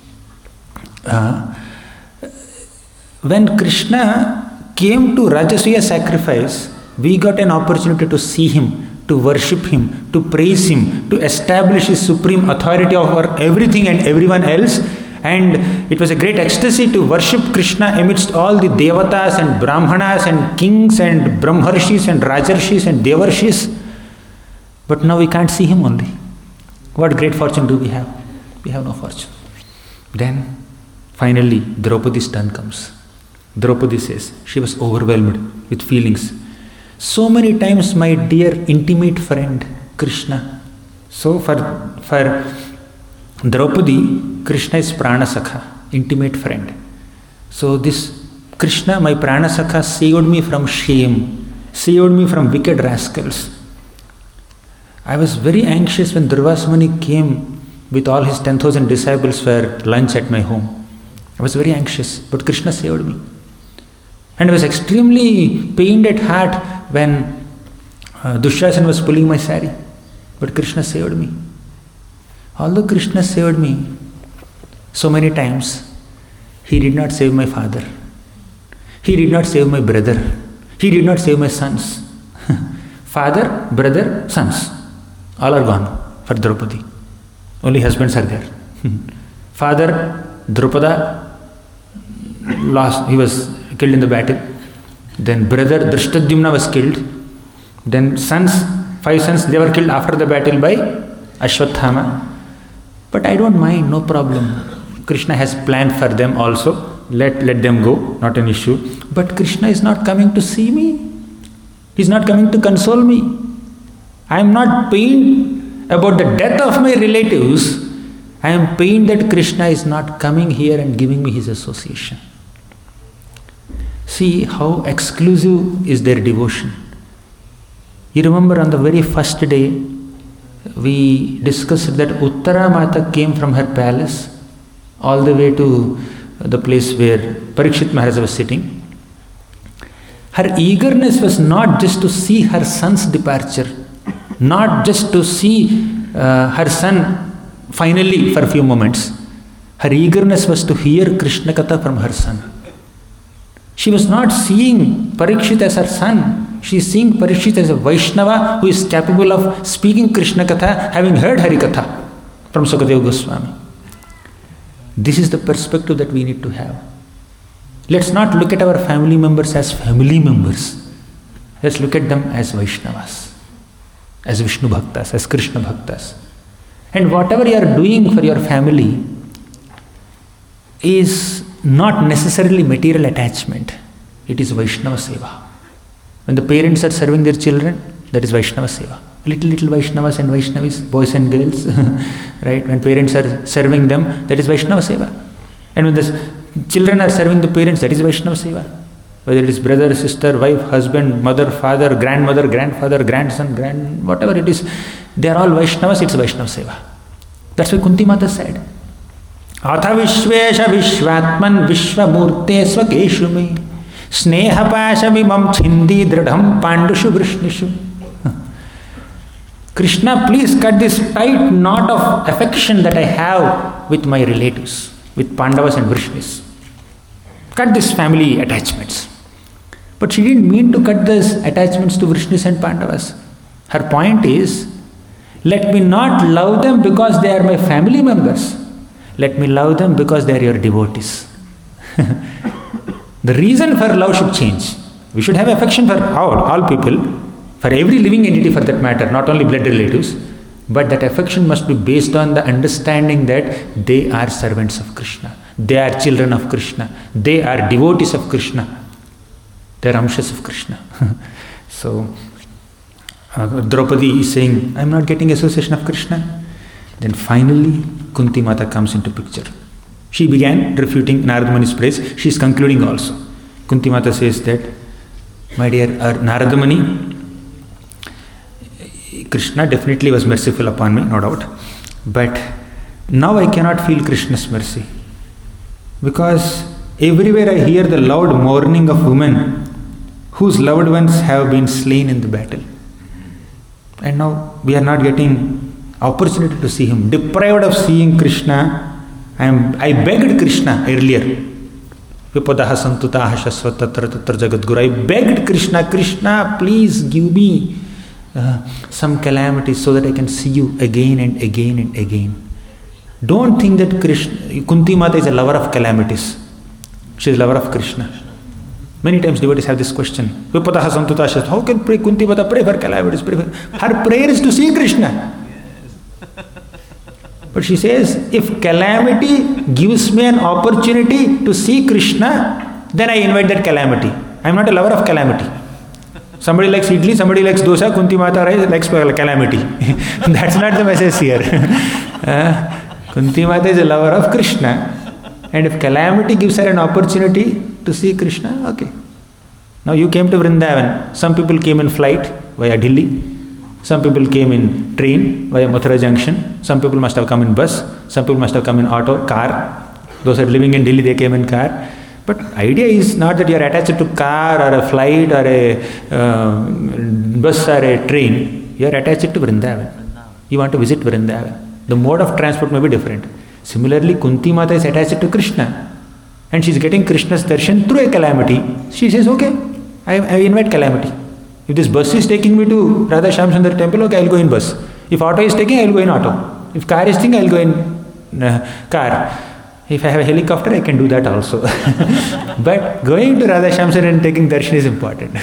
Speaker 1: Uh, when Krishna came to Rajasuya sacrifice, we got an opportunity to see him, to worship him, to praise him, to establish his supreme authority over everything and everyone else. And it was a great ecstasy to worship Krishna amidst all the devatas and brahmanas and kings and brahmarshis and rajarshis and devarshis. But now we can't see him only. What great fortune do we have? We have no fortune. Then finally Draupadi's turn comes. Draupadi says, she was overwhelmed with feelings. So many times, my dear intimate friend Krishna. So for, for Draupadi, Krishna is Pranasakha, intimate friend. So this Krishna, my Pranasakha, saved me from shame, saved me from wicked rascals. I was very anxious when Durvasa Muni came with all his ten thousand disciples for lunch at my home. I was very anxious, but Krishna saved me. And I was extremely pained at heart when uh, Dushasana was pulling my sari. But Krishna saved me. Although Krishna saved me so many times, he did not save my father. He did not save my brother. He did not save my sons. Father, brother, sons. All are gone for Draupadi. Only husbands are there. Father, Drupada, lost. He was killed in the battle. Then brother, Drishtadyumna was killed. Then sons, five sons, they were killed after the battle by Ashwathama. But I don't mind, no problem. Krishna has planned for them also. Let, let them go, not an issue. But Krishna is not coming to see me. He is not coming to console me. I am not pained about the death of my relatives. I am pained that Krishna is not coming here and giving me his association. See how exclusive is their devotion. You remember on the very first day, we discussed that Uttara Mata came from her palace all the way to the place where Parikshit Maharaj was sitting. Her eagerness was not just to see her son's departure, not just to see uh, her son finally for a few moments. Her eagerness was to hear Krishna Katha from her son. She was not seeing Parikshit as her son. She is seeing Parikshit as a Vaishnava who is capable of speaking Krishna Katha, having heard Hari Katha from Sukadeva Goswami. This is the perspective that we need to have. Let's not look at our family members as family members. Let's look at them as Vaishnavas, as Vishnu Bhaktas, as Krishna Bhaktas. And whatever you are doing for your family is not necessarily material attachment. It is Vaishnava Seva. When the parents are serving their children, that is Vaishnava Seva. Little, little Vaishnavas and Vaishnavis, boys and girls, right? When parents are serving them, that is Vaishnava Seva. And when the children are serving the parents, that is Vaishnava Seva. Whether it is brother, sister, wife, husband, mother, father, grandmother, grandfather, grandson, grand, whatever it is, they are all Vaishnavas, it's Vaishnava Seva. That's why Kunti Mata said, Atha Vishvesha Vishvatman Vishvamurte Svakeshu me Sneha Pasha Vimam Chindi Dradham Pandushu Vrishnishu. Krishna, please cut this tight knot of affection that I have with my relatives, with Pandavas and Vrishnis. Cut these family attachments. But she didn't mean to cut these attachments to Vrishnis and Pandavas. Her point is, let me not love them because they are my family members. Let me love them because they are your devotees. The reason for love should change. We should have affection for all, all people, for every living entity for that matter, not only blood relatives, but that affection must be based on the understanding that they are servants of Krishna. They are children of Krishna. They are devotees of Krishna. They are amshas of Krishna. So, uh, Draupadi is saying, I am not getting association of Krishna. Then finally, Kunti Mata comes into picture. She began refuting Narada Muni's praise. She is concluding also. Kunti Mata says that, my dear uh, Narada Muni, Krishna definitely was merciful upon me, no doubt. But now I cannot feel Krishna's mercy. Because everywhere I hear the loud mourning of women whose loved ones have been slain in the battle. And now we are not getting opportunity to see him. Deprived of seeing Krishna, I am. I begged Krishna earlier. Vipadaha santutaha shasvatatra tatra jagadguru. I begged Krishna, Krishna, please give me uh, some calamity so that I can see you again and again and again. Don't think that Krishna, Kunti Mata is a lover of calamities. She is a lover of Krishna. Many times devotees have this question. Vipadaha santutaha shasvatatra. How can pray Kunti Mata pray for calamities? Pray for... Her prayer is to see Krishna. But she says, if calamity gives me an opportunity to see Krishna, then I invite that calamity. I am not a lover of calamity. Somebody likes idli, somebody likes dosa, Kunti Mata likes calamity. That's not the message here. uh, Kunti Mata is a lover of Krishna. And if calamity gives her an opportunity to see Krishna, okay. Now you came to Vrindavan. Some people came in flight via Delhi. Some people came in train via Mathura Junction. Some people must have come in bus. Some people must have come in auto, car. Those are living in Delhi, they came in car. But idea is not that you are attached to car or a flight or a uh, bus or a train. You are attached to Vrindavan. You want to visit Vrindavan. The mode of transport may be different. Similarly, Kunti Mata is attached to Krishna. and she's getting Krishna's darshan through a calamity, she says, okay, I, I invite calamity. If this bus is taking me to Radha Shyamsundar temple, okay, I'll go in bus. If auto is taking, I'll go in auto. If car is taking, I'll go in uh, car. If I have a helicopter, I can do that also. But going to Radha Shyamsundar and taking darshan is important.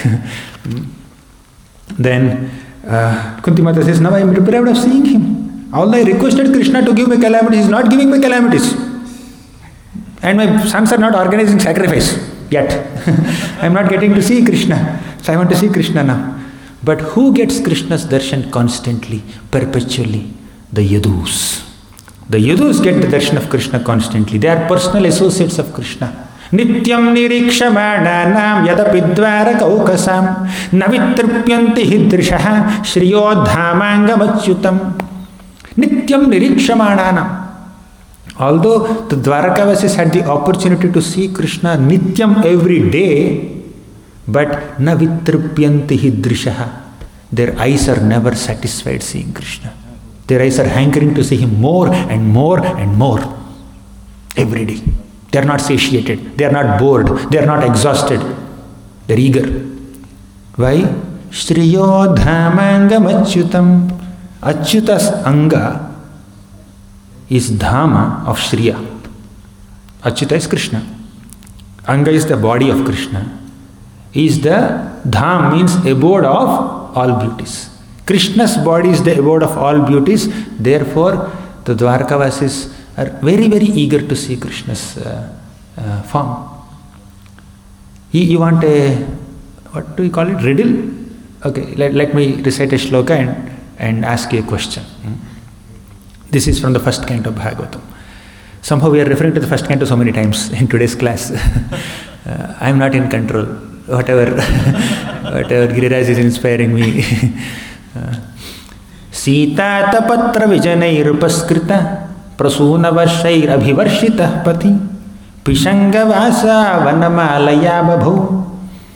Speaker 1: Then uh, Kunti Mata says, now I am deprived of seeing him. Although I requested Krishna to give me calamities, he is not giving me calamities. And my sons are not organizing sacrifice yet. I am not getting to see Krishna. So I want to see Krishna now. But who gets Krishna's darshan constantly, perpetually? The Yadus. The Yadus get the darshan of Krishna constantly. They are personal associates of Krishna. Nityam nirikshamananam yadapidvara kaukasam navitripyanti hidrishaha shriyo dhamangamachutam. Nityam nirikshamananam. Although the Dwarkavasis had the opportunity to see Krishna nityam every day, but navitripyanti hidrishaha. Their eyes are never satisfied seeing Krishna. Their eyes are hankering to see him more and more and more every day. They are not satiated. They are not bored. They are not exhausted. They are eager. Why? Shriyo dhamangam achyutam. Achyuta's anga is dhama of Shriya. Achyuta is Krishna. Anga is the body of Krishna. Is the dham means abode of all beauties. Krishna's body is the abode of all beauties. Therefore, the Dwarkavasis are very, very eager to see Krishna's uh, uh, form. You, you want a, what do you call it, riddle? Okay, let, let me recite a shloka and, and ask you a question. Hmm? This is from the first canto of Bhagavatam. Somehow we are referring to the first canto so many times in today's class. uh, I am not in control. Whatever, whatever Giriraj is inspiring me. Sita tapatra vijanair upaskrita prasunavashair abhivarshita pati pishangavasa vanamalaya babhu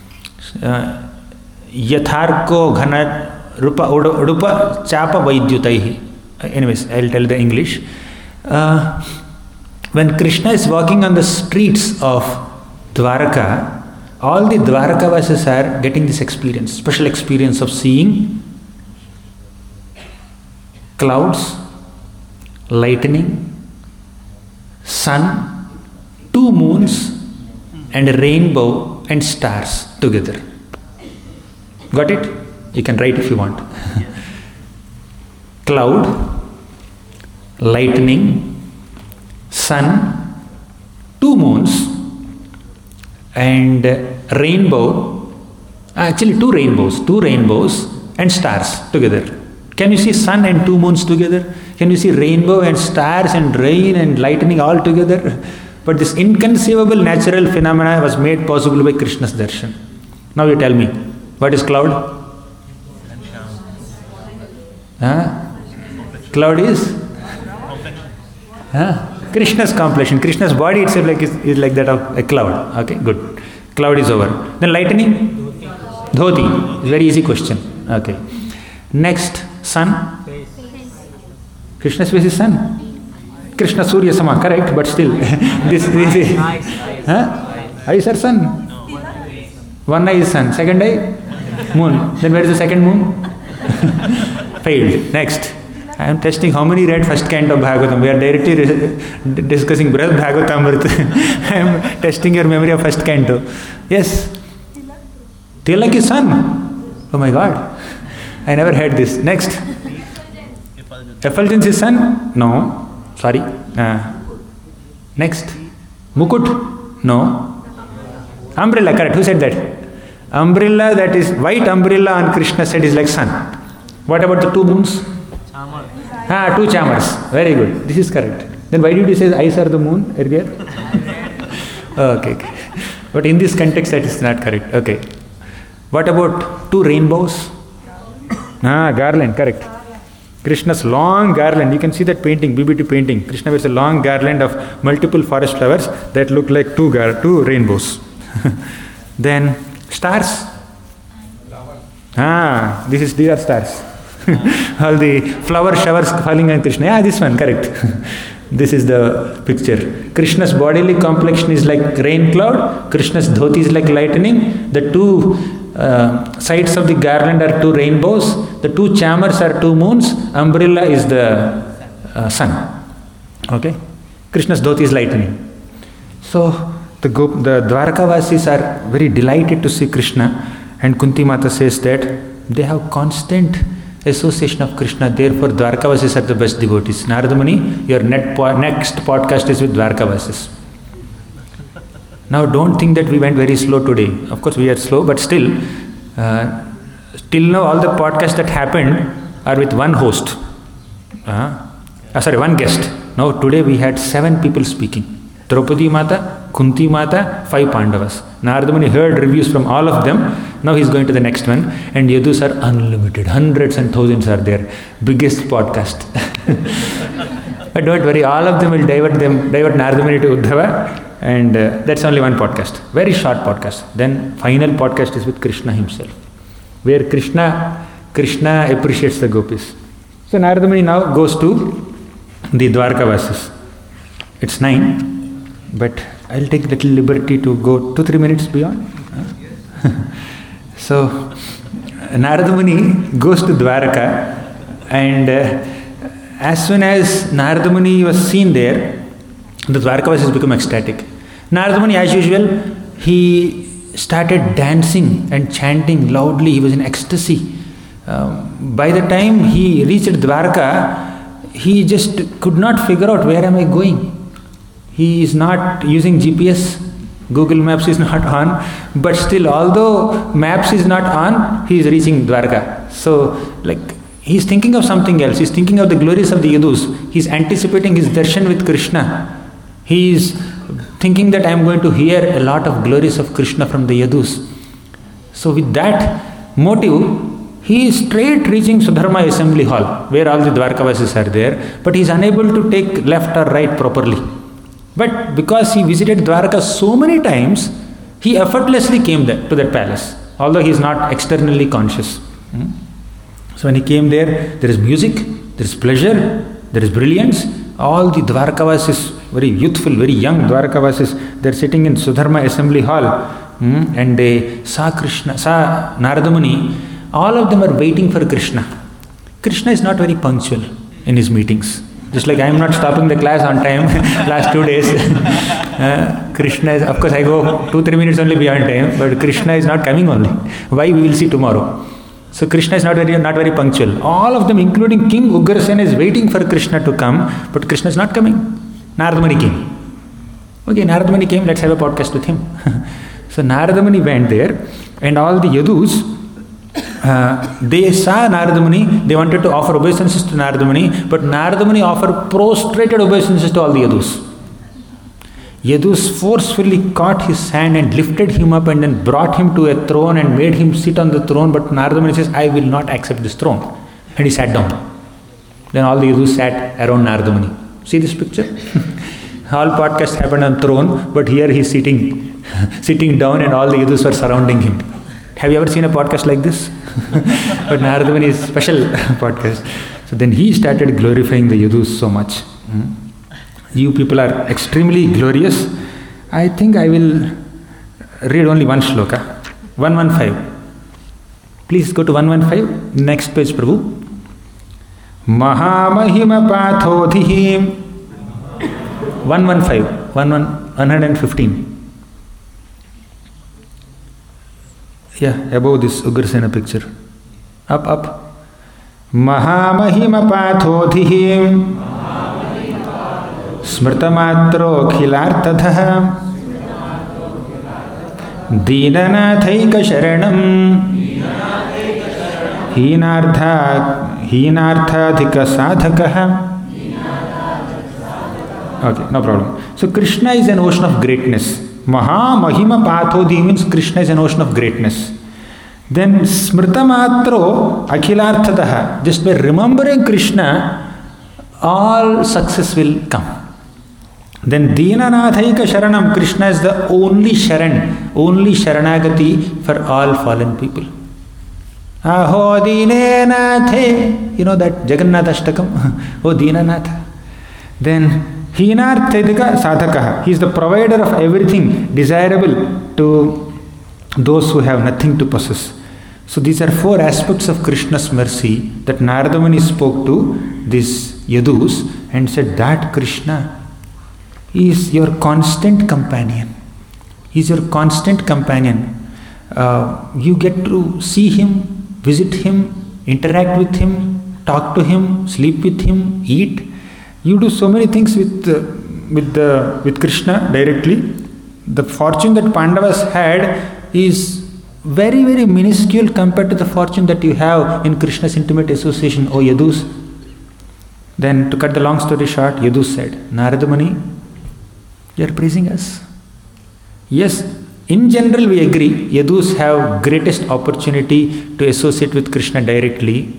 Speaker 1: yatharko ghana rupa udupa chapa vaidyutaihi. Anyways, I'll tell the English. Uh, when Krishna is walking on the streets of Dwarka, all the Dwarkavasis are getting this experience, special experience of seeing clouds, lightning, sun, two moons, and a rainbow and stars together. Got it? You can write if you want. Cloud, lightning, sun, two moons, and rainbow, actually two rainbows, two rainbows and stars together. Can you see sun and two moons together? Can you see rainbow and stars and rain and lightning all together? But this inconceivable natural phenomena was made possible by Krishna's darshan. Now you tell me, what is cloud? Huh? Cloud is? Huh? Krishna's complexion. Krishna's body itself like is, is like that of a cloud. Okay, good. Cloud is over. Then lightning? Dhoti. Very easy question. Okay. Next, sun? Krishna's face is sun. Krishna Surya Sama, correct, but still. this, this is, huh? Eyes are sun. One eye is sun. Second eye? Moon. Then where is the second moon? Failed. Next. I am testing how many read first canto of Bhagavatam. We are directly re- discussing Brihad Bhagavatamrita. I am testing your memory of first canto. Yes. Tilak is sun. Oh my God. I never heard this. Next. Effulgence is sun? No. Sorry. Uh, next. Mukut? No. Umbrella, correct. Who said that? Umbrella, that is white umbrella on Krishna's head is like sun. What about the two moons? Ah, two chamars. Very good. This is correct. Then why did you say eyes are the moon earlier? okay, okay. But in this context, that is not correct. Okay. What about two rainbows? Ah, garland, correct. Krishna's long garland. You can see that painting, B B T painting. Krishna wears a long garland of multiple forest flowers that look like two gar- two rainbows. Then stars. Ah, this is these are stars. All the flower showers falling on Krishna. Yeah, this one, correct. This is the picture. Krishna's bodily complexion is like rain cloud. Krishna's dhoti is like lightning. The two uh, sides of the garland are two rainbows. The two chamers are two moons. Umbrella is the uh, sun. Okay? Krishna's dhoti is lightning. So the, Gop- the Dwarkavasis are very delighted to see Krishna. And Kunti Mata says that they have constant association of Krishna. Therefore, Dwarkavasis are the best devotees. Narada Muni, your net po- next podcast is with Dwarkavasis. Now, don't think that we went very slow today. Of course, we are slow, but still, uh, till now, all the podcasts that happened are with one host. Uh, uh, sorry, one guest. Now, today we had seven people speaking. Draupadi Mata, Kunti Mata, five Pandavas. Narada Muni heard reviews from all of them. Now he's going to the next one. And Yadus are unlimited. Hundreds and thousands are there. Biggest podcast. But don't worry, all of them will divert them, divert Narada Muni to Uddhava. And uh, that's only one podcast. Very short podcast. Then final podcast is with Krishna himself. Where Krishna, Krishna appreciates the gopis. So Narada Muni now goes to the Dwarkavasis. It's nine. But I'll take little liberty to go two, three minutes beyond. So, Narada Muni goes to Dwarka, and uh, as soon as Narada Muni was seen there, the Dwarkavasis become ecstatic. Narada Muni, as usual, he started dancing and chanting loudly. He was in ecstasy. Um, by the time he reached Dwarka, he just could not figure out where am I going. He is not using G P S, Google Maps is not on, but still, although Maps is not on, he is reaching Dwarka. So, like, he is thinking of something else. He is thinking of the glories of the Yadus. He is anticipating his darshan with Krishna. He is thinking that I am going to hear a lot of glories of Krishna from the Yadus. So, with that motive, he is straight reaching Sudharma Assembly Hall, where all the Dwarkavasis are there, but he is unable to take left or right properly. But because he visited Dwarka so many times, he effortlessly came there to that palace, although he is not externally conscious. Hmm? So when he came there, there is music, there is pleasure, there is brilliance. All the Dwarkavasis, very youthful, very young Dwarkavasis, they are sitting in Sudharma Assembly Hall, hmm? and they saw Krishna, saw Narada Muni. All of them are waiting for Krishna. Krishna is not very punctual in his meetings. Just like I am not stopping the class on time last two days. uh, Krishna is, of course I go two, three minutes only beyond time, but Krishna is not coming only. Why? We will see tomorrow. So Krishna is not very, not very punctual. All of them, including King Ugrasena, is waiting for Krishna to come, but Krishna is not coming. Narada Muni came. Okay, Narada Muni came, let's have a podcast with him. So Narada Muni went there, and all the Yadus, Uh, they saw Narada Muni, they wanted to offer obeisances to Narada Muni, but Narada Muni offered prostrated obeisances to all the Yadus. Yadus forcefully caught his hand and lifted him up and then brought him to a throne and made him sit on the throne, but Narada Muni says, I will not accept this throne. And he sat down. Then all the Yadus sat around Narada Muni. See this picture? All podcasts happened on throne, but here he is sitting, sitting down and all the Yadus were surrounding him. Have you ever seen a podcast like this? But Narada Muni is special podcast. So then he started glorifying the Yadus so much. Hmm? You people are extremely glorious. I think I will read only one shloka. one fifteen. Please go to one fifteen. Next page, Prabhu. Mahamahima pathodhihim. one fifteen. one fifteen. Yeah, above this Ugrasena picture. Up, up. Mahamahima pathodhihim smrtamatro khilartadha deenanathaika sharanam hinartha hinarthadhika sadhakaha. Okay, no problem. So Krishna is an ocean of greatness. Maha Mahima Pathodhi means Krishna is an ocean of greatness. Then Smrtamatro Akhilarthadaha. Just by remembering Krishna, all success will come. Then Deenanathaika Sharanam. Krishna is the only Sharan, only Sharanagati for all fallen people. Aho Deenanathe. You know that Jagannatha Ashtakam? Oh Deenanatha. Then
Speaker 2: Hinarthedika sadhakaha. He is the provider of everything desirable to those who have nothing to possess. So these are four aspects of Krishna's mercy that Narada Muni spoke to these Yadus and said that Krishna is your constant companion. He is your constant companion. Uh, you get to see him, visit him, interact with him, talk to him, sleep with him, eat. You do so many things with uh, with the with Krishna directly. The fortune that Pandavas had is very very minuscule compared to the fortune that you have in Krishna's intimate association, O Yadus. Then, to cut the long story short, Yadus said, Narada Muni, you are praising us. Yes, in general we agree, Yadus have greatest opportunity to associate with Krishna directly.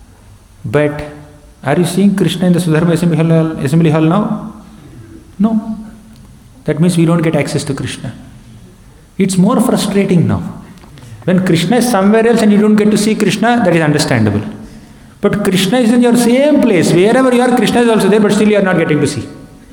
Speaker 2: But, are you seeing Krishna in the Sudharma assembly hall, assembly hall now? No. That means we don't get access to Krishna. It's more frustrating now. When Krishna is somewhere else and you don't get to see Krishna, that is understandable. But Krishna is in your same place. Wherever you are, Krishna is also there, but still you are not getting to see.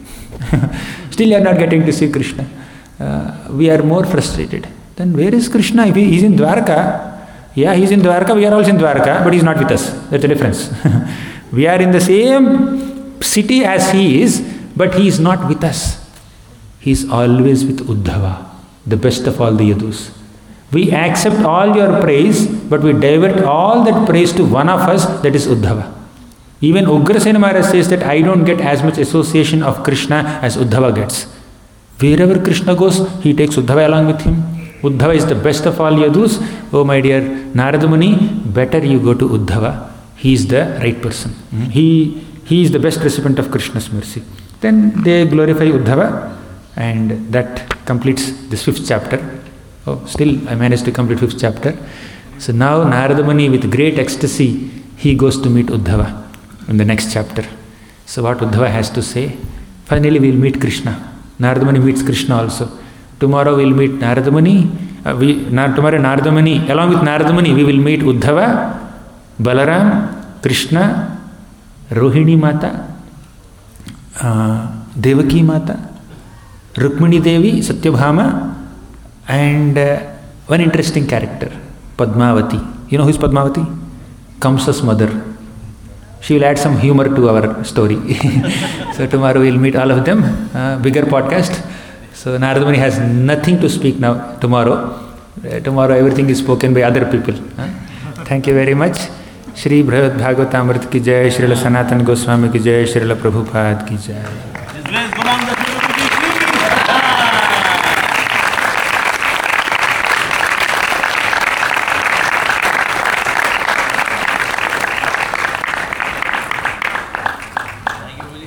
Speaker 2: Still you are not getting to see Krishna. Uh, we are more frustrated. Then where is Krishna? If he is in Dwarka, yeah, he is in Dwarka, we are also in Dwarka, but he is not with us. That's the difference. We are in the same city as he is, but he is not with us. He is always with Uddhava, the best of all the Yadus. We accept all your praise, but we divert all that praise to one of us, that is Uddhava. Even Ugrasena Maharaj says that I don't get as much association of Krishna as Uddhava gets. Wherever Krishna goes, he takes Uddhava along with him. Uddhava is the best of all Yadus. Oh my dear Narada Muni, better you go to Uddhava. He is the right person. He, he is the best recipient of Krishna's mercy. Then they glorify Uddhava, and that completes this fifth chapter. Oh, still I managed to complete fifth chapter. So now Narada Muni, with great ecstasy, he goes to meet Uddhava in the next chapter. So what Uddhava has to say? Finally we will meet Krishna. Narada Muni meets Krishna also. Tomorrow we will meet Narada Muni. Uh, we, na, tomorrow Narada Muni, along with Narada Muni, we will meet Uddhava, Balaram, Krishna, Rohini Mata, uh, Devaki Mata, Rukmini Devi, Satyabhama, and uh, one interesting character, Padmavati. You know who is Padmavati? Kamsa's mother. She will add some humor to our story. So tomorrow we will meet all of them. Uh, bigger podcast. So Narada Muni has nothing to speak now tomorrow. Uh, tomorrow everything is spoken by other people. Uh, thank you very much. Shri Brihad Bhagavatamrita ki jai, Srila Sanatana Goswami ki jai, Srila Prabhupada ki jai.